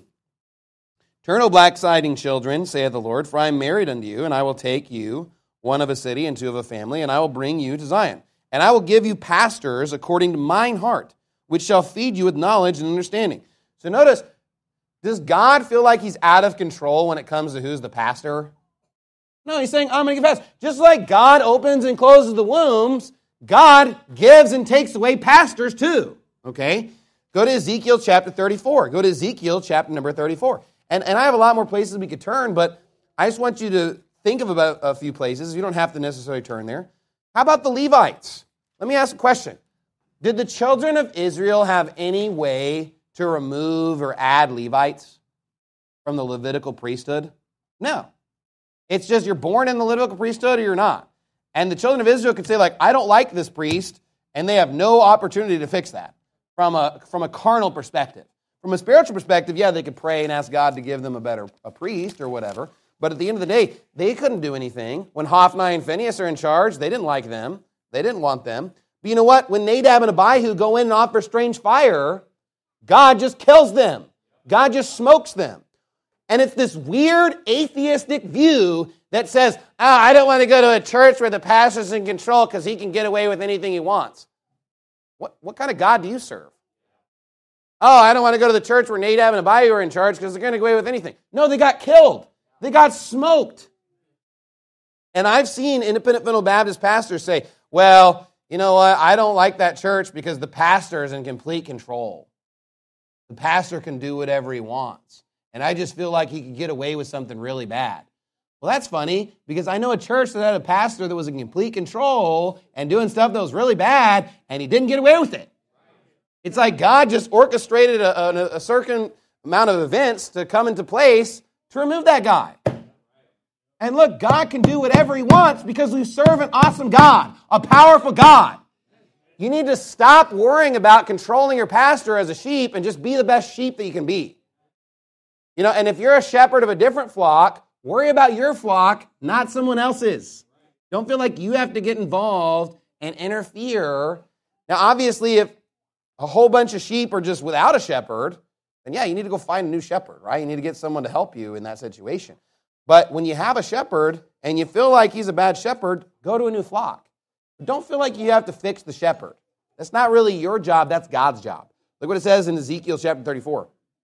Turn, O backsliding children, saith the Lord, for I am married unto you, and I will take you, one of a city and two of a family, and I will bring you to Zion. And I will give you pastors according to mine heart, which shall feed you with knowledge and understanding. So notice, does God feel like he's out of control when it comes to who's the pastor? No, he's saying, I'm going to give pastors. Just like God opens and closes the wombs, God gives and takes away pastors too. Okay? Go to Ezekiel chapter 34. Go to Ezekiel chapter number 34. And I have a lot more places we could turn, but I just want you to think of about a few places. You don't have to necessarily turn there. How about the Levites? Let me ask a question. Did the children of Israel have any way to remove or add Levites from the Levitical priesthood? No. It's just you're born in the Levitical priesthood or you're not. And the children of Israel could say, like, I don't like this priest, and they have no opportunity to fix that from a carnal perspective. From a spiritual perspective, yeah, they could pray and ask God to give them a priest or whatever. But at the end of the day, they couldn't do anything. When Hophni and Phinehas are in charge, they didn't like them. They didn't want them. But you know what? When Nadab and Abihu go in and offer strange fire, God just kills them. God just smokes them. And it's this weird atheistic view that says, I don't want to go to a church where the pastor's in control because he can get away with anything he wants. What kind of God do you serve? Oh, I don't want to go to the church where Nadab and Abihu are in charge because they're going to get away with anything. No, they got killed. They got smoked. And I've seen independent fundamental Baptist pastors say, well, you know what, I don't like that church because the pastor is in complete control. The pastor can do whatever he wants. And I just feel like he could get away with something really bad. Well, that's funny because I know a church that had a pastor that was in complete control and doing stuff that was really bad, and he didn't get away with it. It's like God just orchestrated a certain amount of events to come into place to remove that guy. And look, God can do whatever he wants because we serve an awesome God, a powerful God. You need to stop worrying about controlling your pastor as a sheep and just be the best sheep that you can be. You know, and if you're a shepherd of a different flock, worry about your flock, not someone else's. Don't feel like you have to get involved and interfere. Now, obviously, if a whole bunch of sheep are just without a shepherd, then yeah, you need to go find a new shepherd, right? You need to get someone to help you in that situation. But when you have a shepherd and you feel like he's a bad shepherd, go to a new flock. But don't feel like you have to fix the shepherd. That's not really your job, that's God's job. Look what it says in Ezekiel chapter 34.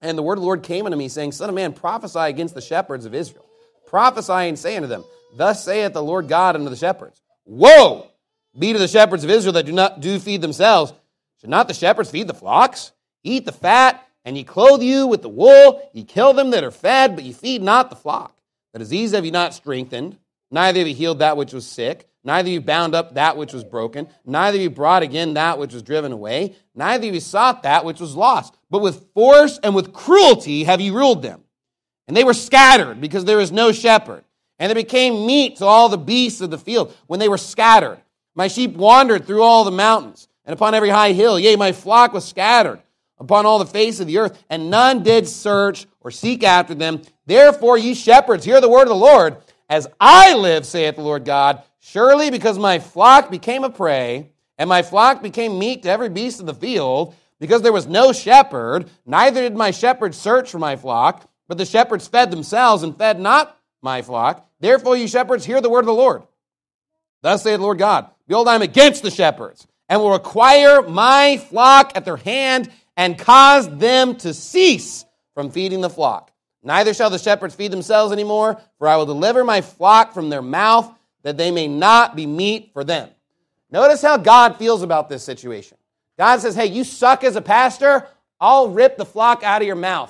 And the word of the Lord came unto me, saying, Son of man, prophesy against the shepherds of Israel. Prophesy and say unto them, Thus saith the Lord God unto the shepherds, Woe be to the shepherds of Israel that do feed themselves. Should not the shepherds feed the flocks? Eat the fat, and ye clothe you with the wool. Ye kill them that are fed, but ye feed not the flock. The disease have ye not strengthened, neither have ye healed that which was sick, neither have ye bound up that which was broken, neither have ye brought again that which was driven away, neither have ye sought that which was lost. But with force and with cruelty have ye ruled them. And they were scattered, because there was no shepherd. And they became meat to all the beasts of the field when they were scattered. My sheep wandered through all the mountains, and upon every high hill. Yea, my flock was scattered upon all the face of the earth, and none did search or seek after them. Therefore, ye shepherds, hear the word of the Lord. As I live, saith the Lord God, surely because my flock became a prey, and my flock became meat to every beast of the field, because there was no shepherd, neither did my shepherds search for my flock, but the shepherds fed themselves and fed not my flock. Therefore, ye shepherds, hear the word of the Lord. Thus saith the Lord God, Behold, I am against the shepherds, and will require my flock at their hand, and cause them to cease from feeding the flock. Neither shall the shepherds feed themselves anymore, for I will deliver my flock from their mouth, that they may not be meat for them. Notice how God feels about this situation. God says, hey, you suck as a pastor, I'll rip the flock out of your mouth.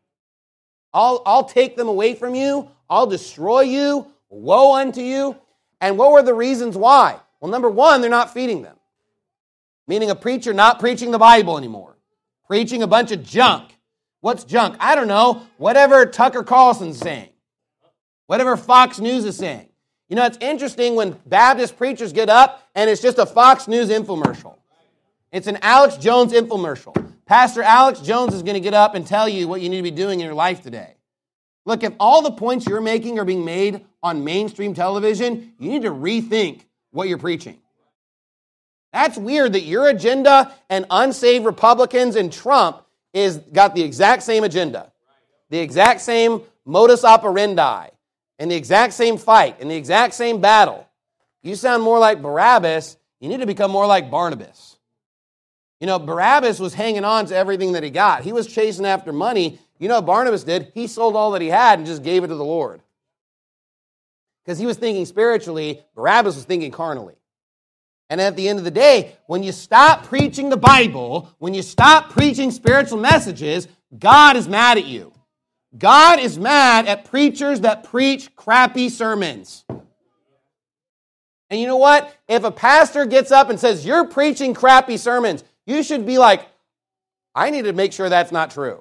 I'll take them away from you. I'll destroy you. Woe unto you. And what were the reasons why? Well, number one, they're not feeding them. Meaning a preacher not preaching the Bible anymore. Preaching a bunch of junk. What's junk? I don't know. Whatever Tucker Carlson's saying. Whatever Fox News is saying. You know, it's interesting when Baptist preachers get up and it's just a Fox News infomercial. It's an Alex Jones infomercial. Pastor Alex Jones is going to get up and tell you what you need to be doing in your life today. Look, if all the points you're making are being made on mainstream television, you need to rethink what you're preaching. That's weird that your agenda and unsaved Republicans and Trump is got the exact same agenda, the exact same modus operandi, and the exact same fight, and the exact same battle. You sound more like Barabbas. You need to become more like Barnabas. You know, Barabbas was hanging on to everything that he got. He was chasing after money. You know what Barnabas did? He sold all that he had and just gave it to the Lord. Because he was thinking spiritually, Barabbas was thinking carnally. And at the end of the day, when you stop preaching the Bible, when you stop preaching spiritual messages, God is mad at you. God is mad at preachers that preach crappy sermons. And you know what? If a pastor gets up and says, you're preaching crappy sermons, you should be like, I need to make sure that's not true.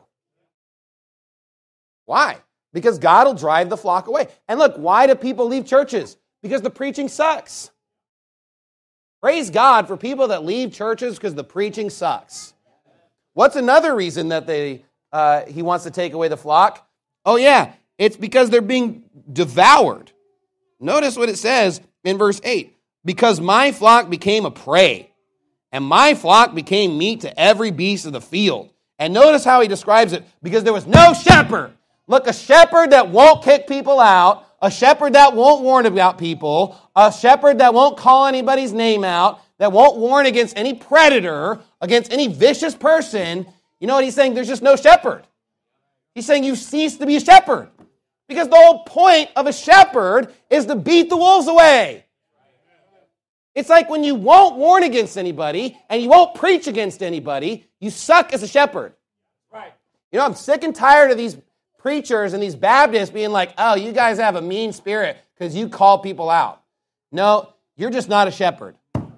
Why? Because God will drive the flock away. And look, why do people leave churches? Because the preaching sucks. Praise God for people that leave churches because the preaching sucks. What's another reason that he wants to take away the flock? Oh yeah, it's because they're being devoured. Notice what it says in verse 8. Because my flock became a prey, and my flock became meat to every beast of the field. And notice how he describes it. Because there was no shepherd. Look, a shepherd that won't kick people out, a shepherd that won't warn about people, a shepherd that won't call anybody's name out, that won't warn against any predator, against any vicious person. You know what he's saying? There's just no shepherd. He's saying you cease to be a shepherd. Because the whole point of a shepherd is to beat the wolves away. It's like when you won't warn against anybody and you won't preach against anybody, you suck as a shepherd. Right. You know, I'm sick and tired of these preachers and these Baptists being like, oh, you guys have a mean spirit because you call people out. No, you're just not a shepherd.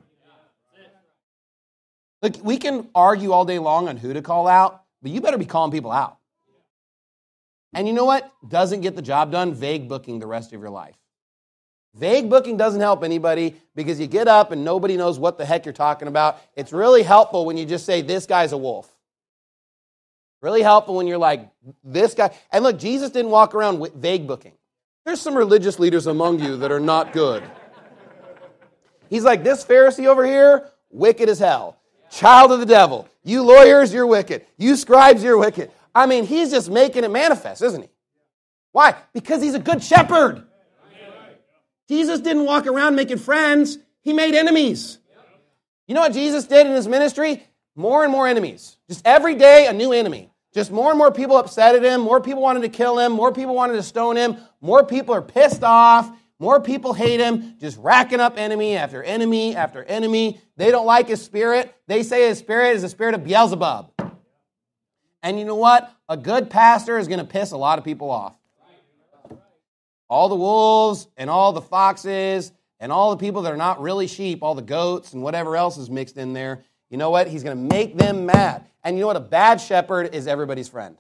Look, we can argue all day long on who to call out, but you better be calling people out. And you know what doesn't get the job done? Vague booking the rest of your life. Vague booking doesn't help anybody because you get up and nobody knows what the heck you're talking about. It's really helpful when you just say, this guy's a wolf. Really helpful when you're like, this guy. And look, Jesus didn't walk around with vague booking. There's some religious leaders among you that are not good. He's like, this Pharisee over here, wicked as hell. Child of the devil. You lawyers, you're wicked. You scribes, you're wicked. I mean, he's just making it manifest, isn't he? Why? Because he's a good shepherd. Jesus didn't walk around making friends. He made enemies. You know what Jesus did in his ministry? More and more enemies. Just every day, a new enemy. Just more and more people upset at him. More people wanted to kill him. More people wanted to stone him. More people are pissed off. More people hate him. Just racking up enemy after enemy after enemy. They don't like his spirit. They say his spirit is the spirit of Beelzebub. And you know what? A good pastor is going to piss a lot of people off. All the wolves and all the foxes and all the people that are not really sheep, all the goats and whatever else is mixed in there, you know what? He's going to make them mad. And you know what? A bad shepherd is everybody's friend.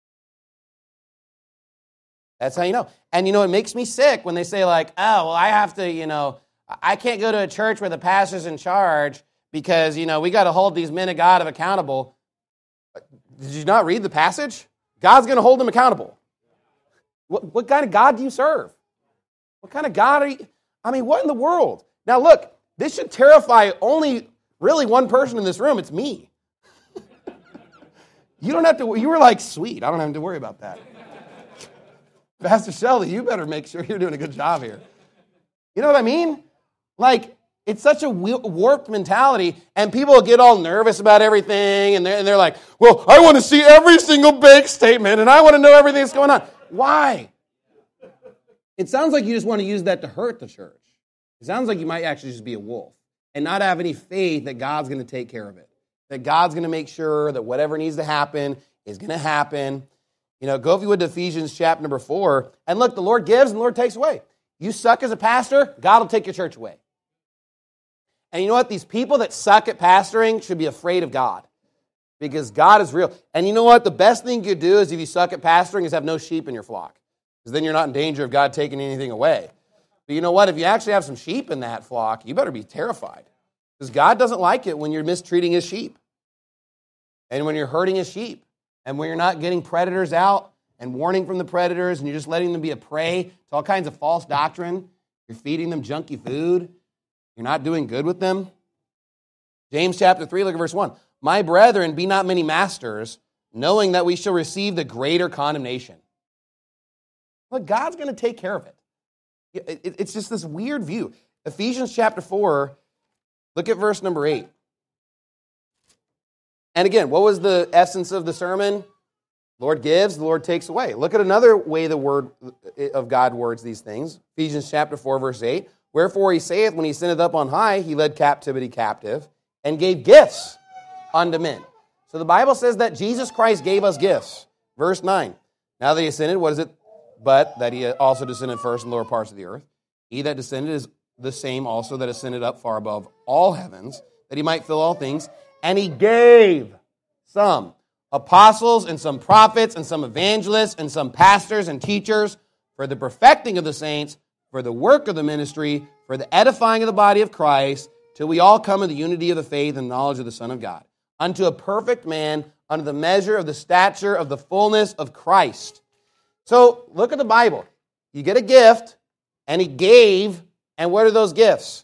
That's how you know. And you know, it makes me sick when they say like, oh, well, I have to, I can't go to a church where the pastor's in charge because, we got to hold these men of God accountable. Did you not read the passage? God's going to hold them accountable. What kind of God do you serve? What kind of God are you? I mean, what in the world? Now look, this should terrify only really one person in this room. It's me. You don't have to, you were like, sweet, I don't have to worry about that. Pastor Shelley, you better make sure you're doing a good job here. You know what I mean? Like, it's such a warped mentality, and people get all nervous about everything, and they're like, well, I want to see every single bank statement, and I want to know everything that's going on. Why? It sounds like you just want to use that to hurt the church. It sounds like you might actually just be a wolf and not have any faith that God's going to take care of it, that God's going to make sure that whatever needs to happen is going to happen. Go if you would to Ephesians chapter number 4, and look, the Lord gives and the Lord takes away. You suck as a pastor, God will take your church away. And you know what? These people that suck at pastoring should be afraid of God because God is real. And you know what? The best thing you could do is if you suck at pastoring is have no sheep in your flock because then you're not in danger of God taking anything away. But you know what? If you actually have some sheep in that flock, you better be terrified because God doesn't like it when you're mistreating his sheep and when you're hurting his sheep and when you're not getting predators out and warning from the predators and you're just letting them be a prey to all kinds of false doctrine. You're feeding them junky food. You're not doing good with them. James chapter 3, look at verse 1. My brethren, be not many masters, knowing that we shall receive the greater condemnation. Look, God's going to take care of it. It's just this weird view. Ephesians chapter 4, look at verse number 8. And again, what was the essence of the sermon? The Lord gives, the Lord takes away. Look at another way the word of God words these things. Ephesians chapter 4, verse 8. Wherefore he saith, when he ascended up on high, he led captivity captive and gave gifts unto men. So the Bible says that Jesus Christ gave us gifts. Verse 9. Now that he ascended, what is it? But that he also descended first in the lower parts of the earth. He that descended is the same also that ascended up far above all heavens, that he might fill all things. And he gave some apostles and some prophets and some evangelists and some pastors and teachers for the perfecting of the saints, for the work of the ministry, for the edifying of the body of Christ, till we all come in the unity of the faith and knowledge of the Son of God, unto a perfect man, unto the measure of the stature of the fullness of Christ. So, look at the Bible. You get a gift, and he gave, and what are those gifts?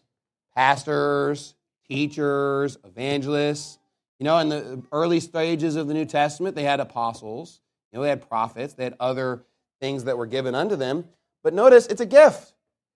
Pastors, teachers, evangelists. In the early stages of the New Testament, they had apostles, they had prophets, they had other things that were given unto them. But notice, it's a gift.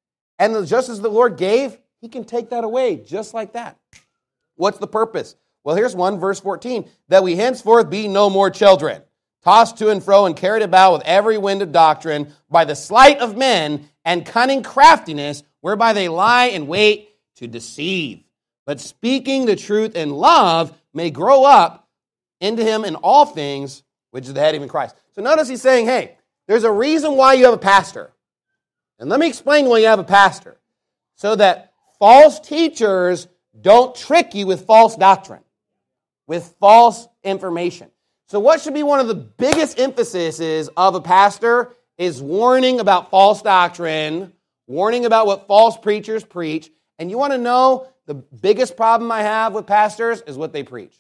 And just as the Lord gave, he can take that away just like that. What's the purpose? Well, here's one, verse 14. That we henceforth be no more children, tossed to and fro and carried about with every wind of doctrine by the sleight of men and cunning craftiness, whereby they lie in wait to deceive. But speaking the truth in love may grow up into him in all things, which is the head, even Christ. So notice he's saying, hey, there's a reason why you have a pastor. And let me explain why you have a pastor. So that false teachers don't trick you with false doctrine, with false information. So what should be one of the biggest emphases of a pastor is warning about false doctrine, warning about what false preachers preach. And you want to know the biggest problem I have with pastors is what they preach.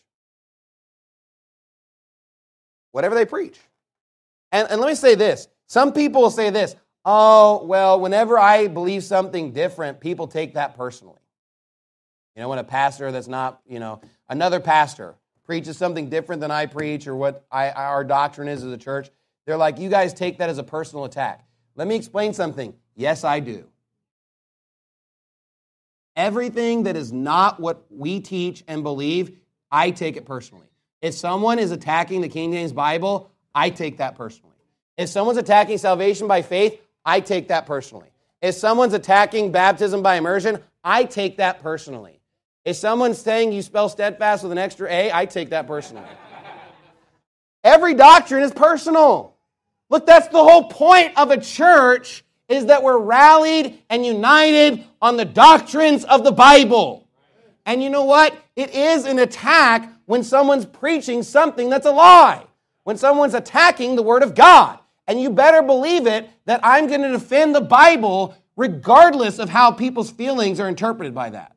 Whatever they preach. And let me say this. Some people will say this. Oh, well, whenever I believe something different, people take that personally. When a pastor that's not, another pastor preaches something different than I preach or what our doctrine is as a church, they're like, you guys take that as a personal attack. Let me explain something. Yes, I do. Everything that is not what we teach and believe, I take it personally. If someone is attacking the King James Bible, I take that personally. If someone's attacking salvation by faith, I take that personally. If someone's attacking baptism by immersion, I take that personally. If someone's saying you spell steadfast with an extra A, I take that personally. Every doctrine is personal. Look, that's the whole point of a church, is that we're rallied and united on the doctrines of the Bible. And you know what? It is an attack when someone's preaching something that's a lie, when someone's attacking the Word of God. And you better believe it that I'm going to defend the Bible regardless of how people's feelings are interpreted by that.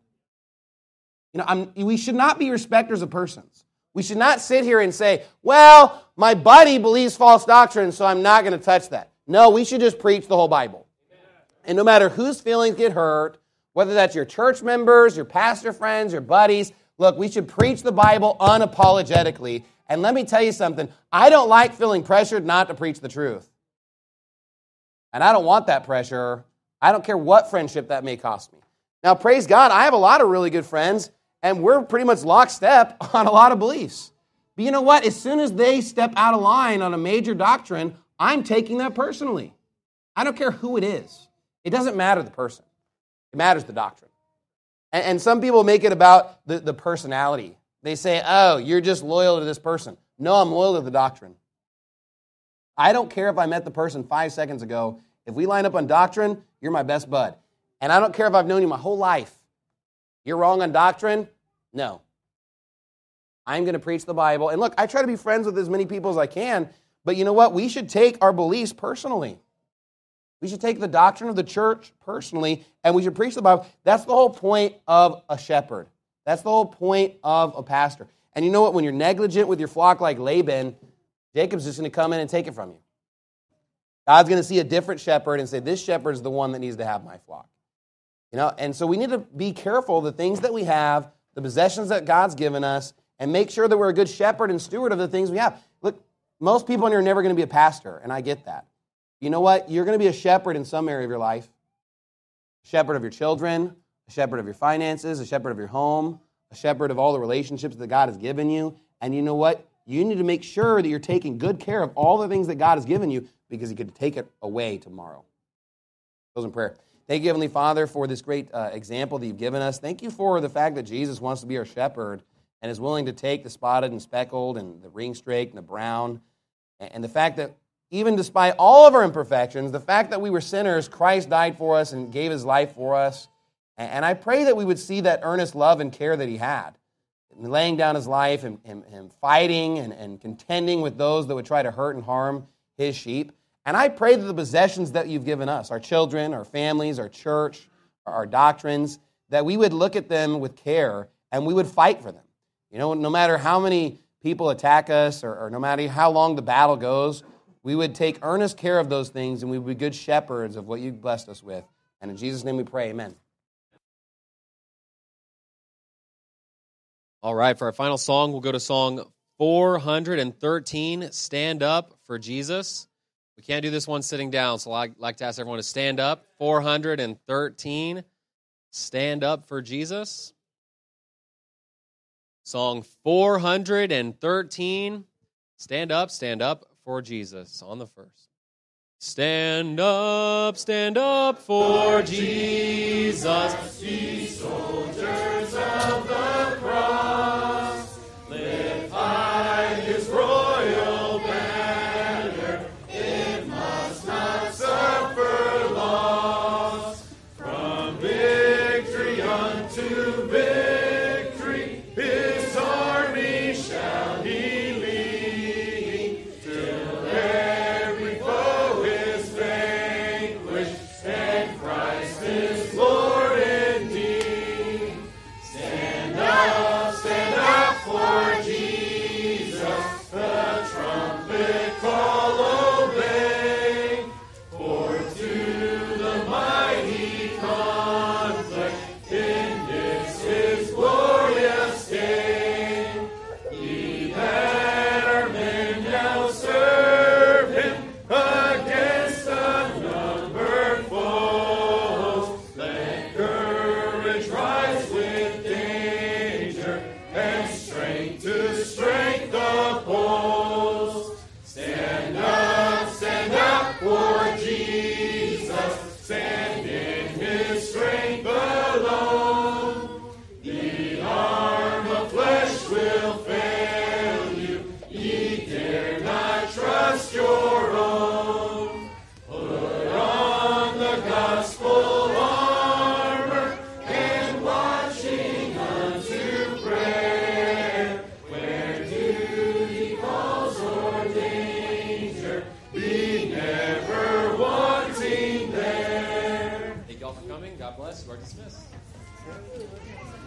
We should not be respecters of persons. We should not sit here and say, well, my buddy believes false doctrine, so I'm not going to touch that. No, we should just preach the whole Bible. And no matter whose feelings get hurt, whether that's your church members, your pastor friends, your buddies, look, we should preach the Bible unapologetically. And let me tell you something, I don't like feeling pressured not to preach the truth. And I don't want that pressure. I don't care what friendship that may cost me. Now, praise God, I have a lot of really good friends, and we're pretty much lockstep on a lot of beliefs. But you know what? As soon as they step out of line on a major doctrine, I'm taking that personally. I don't care who it is. It doesn't matter the person. It matters the doctrine. And some people make it about the personality. They say, oh, you're just loyal to this person. No, I'm loyal to the doctrine. I don't care if I met the person 5 seconds ago. If we line up on doctrine, you're my best bud. And I don't care if I've known you my whole life. You're wrong on doctrine? No. I'm going to preach the Bible. And look, I try to be friends with as many people as I can, but you know what? We should take our beliefs personally. We should take the doctrine of the church personally, and we should preach the Bible. That's the whole point of a shepherd. That's the whole point of a pastor. And you know what? When you're negligent with your flock like Laban, Jacob's just going to come in and take it from you. God's going to see a different shepherd and say, this shepherd is the one that needs to have my flock. And so we need to be careful of the things that we have, the possessions that God's given us, and make sure that we're a good shepherd and steward of the things we have. Look, most people in here are never going to be a pastor, and I get that. You know what? You're going to be a shepherd in some area of your life. A shepherd of your children, a shepherd of your finances, a shepherd of your home, a shepherd of all the relationships that God has given you. And you know what? You need to make sure that you're taking good care of all the things that God has given you, because He could take it away tomorrow. Close in prayer. Thank you, Heavenly Father, for this great example that You've given us. Thank You for the fact that Jesus wants to be our shepherd and is willing to take the spotted and speckled and the ring-streaked and the brown. And the fact that even despite all of our imperfections, the fact that we were sinners, Christ died for us and gave His life for us. And I pray that we would see that earnest love and care that He had, laying down His life and fighting and contending with those that would try to hurt and harm His sheep. And I pray that the possessions that You've given us, our children, our families, our church, our doctrines, that we would look at them with care and we would fight for them. No matter how many people attack us or no matter how long the battle goes, we would take earnest care of those things and we would be good shepherds of what You've blessed us with. And in Jesus' name we pray, amen. All right, for our final song, we'll go to song 413, Stand Up for Jesus. We can't do this one sitting down, so I'd like to ask everyone to stand up. 413, Stand Up for Jesus. Song 413, stand up for Jesus on the first. Stand up for Jesus, ye soldiers of the cross. Lift high His royal banner, it must not suffer loss. From victory unto victory, His army shall He lead, till every foe is vanquished, and Christ is Lord indeed. Stand up for Jesus, the trumpet call obey, for to the mighty conflict in this His glorious day. Ye that are men now serve Him against unnumbered foes. Let courage rise with danger and strength to strength heart, be never wanting there. Thank you all for coming. God bless. You are dismissed.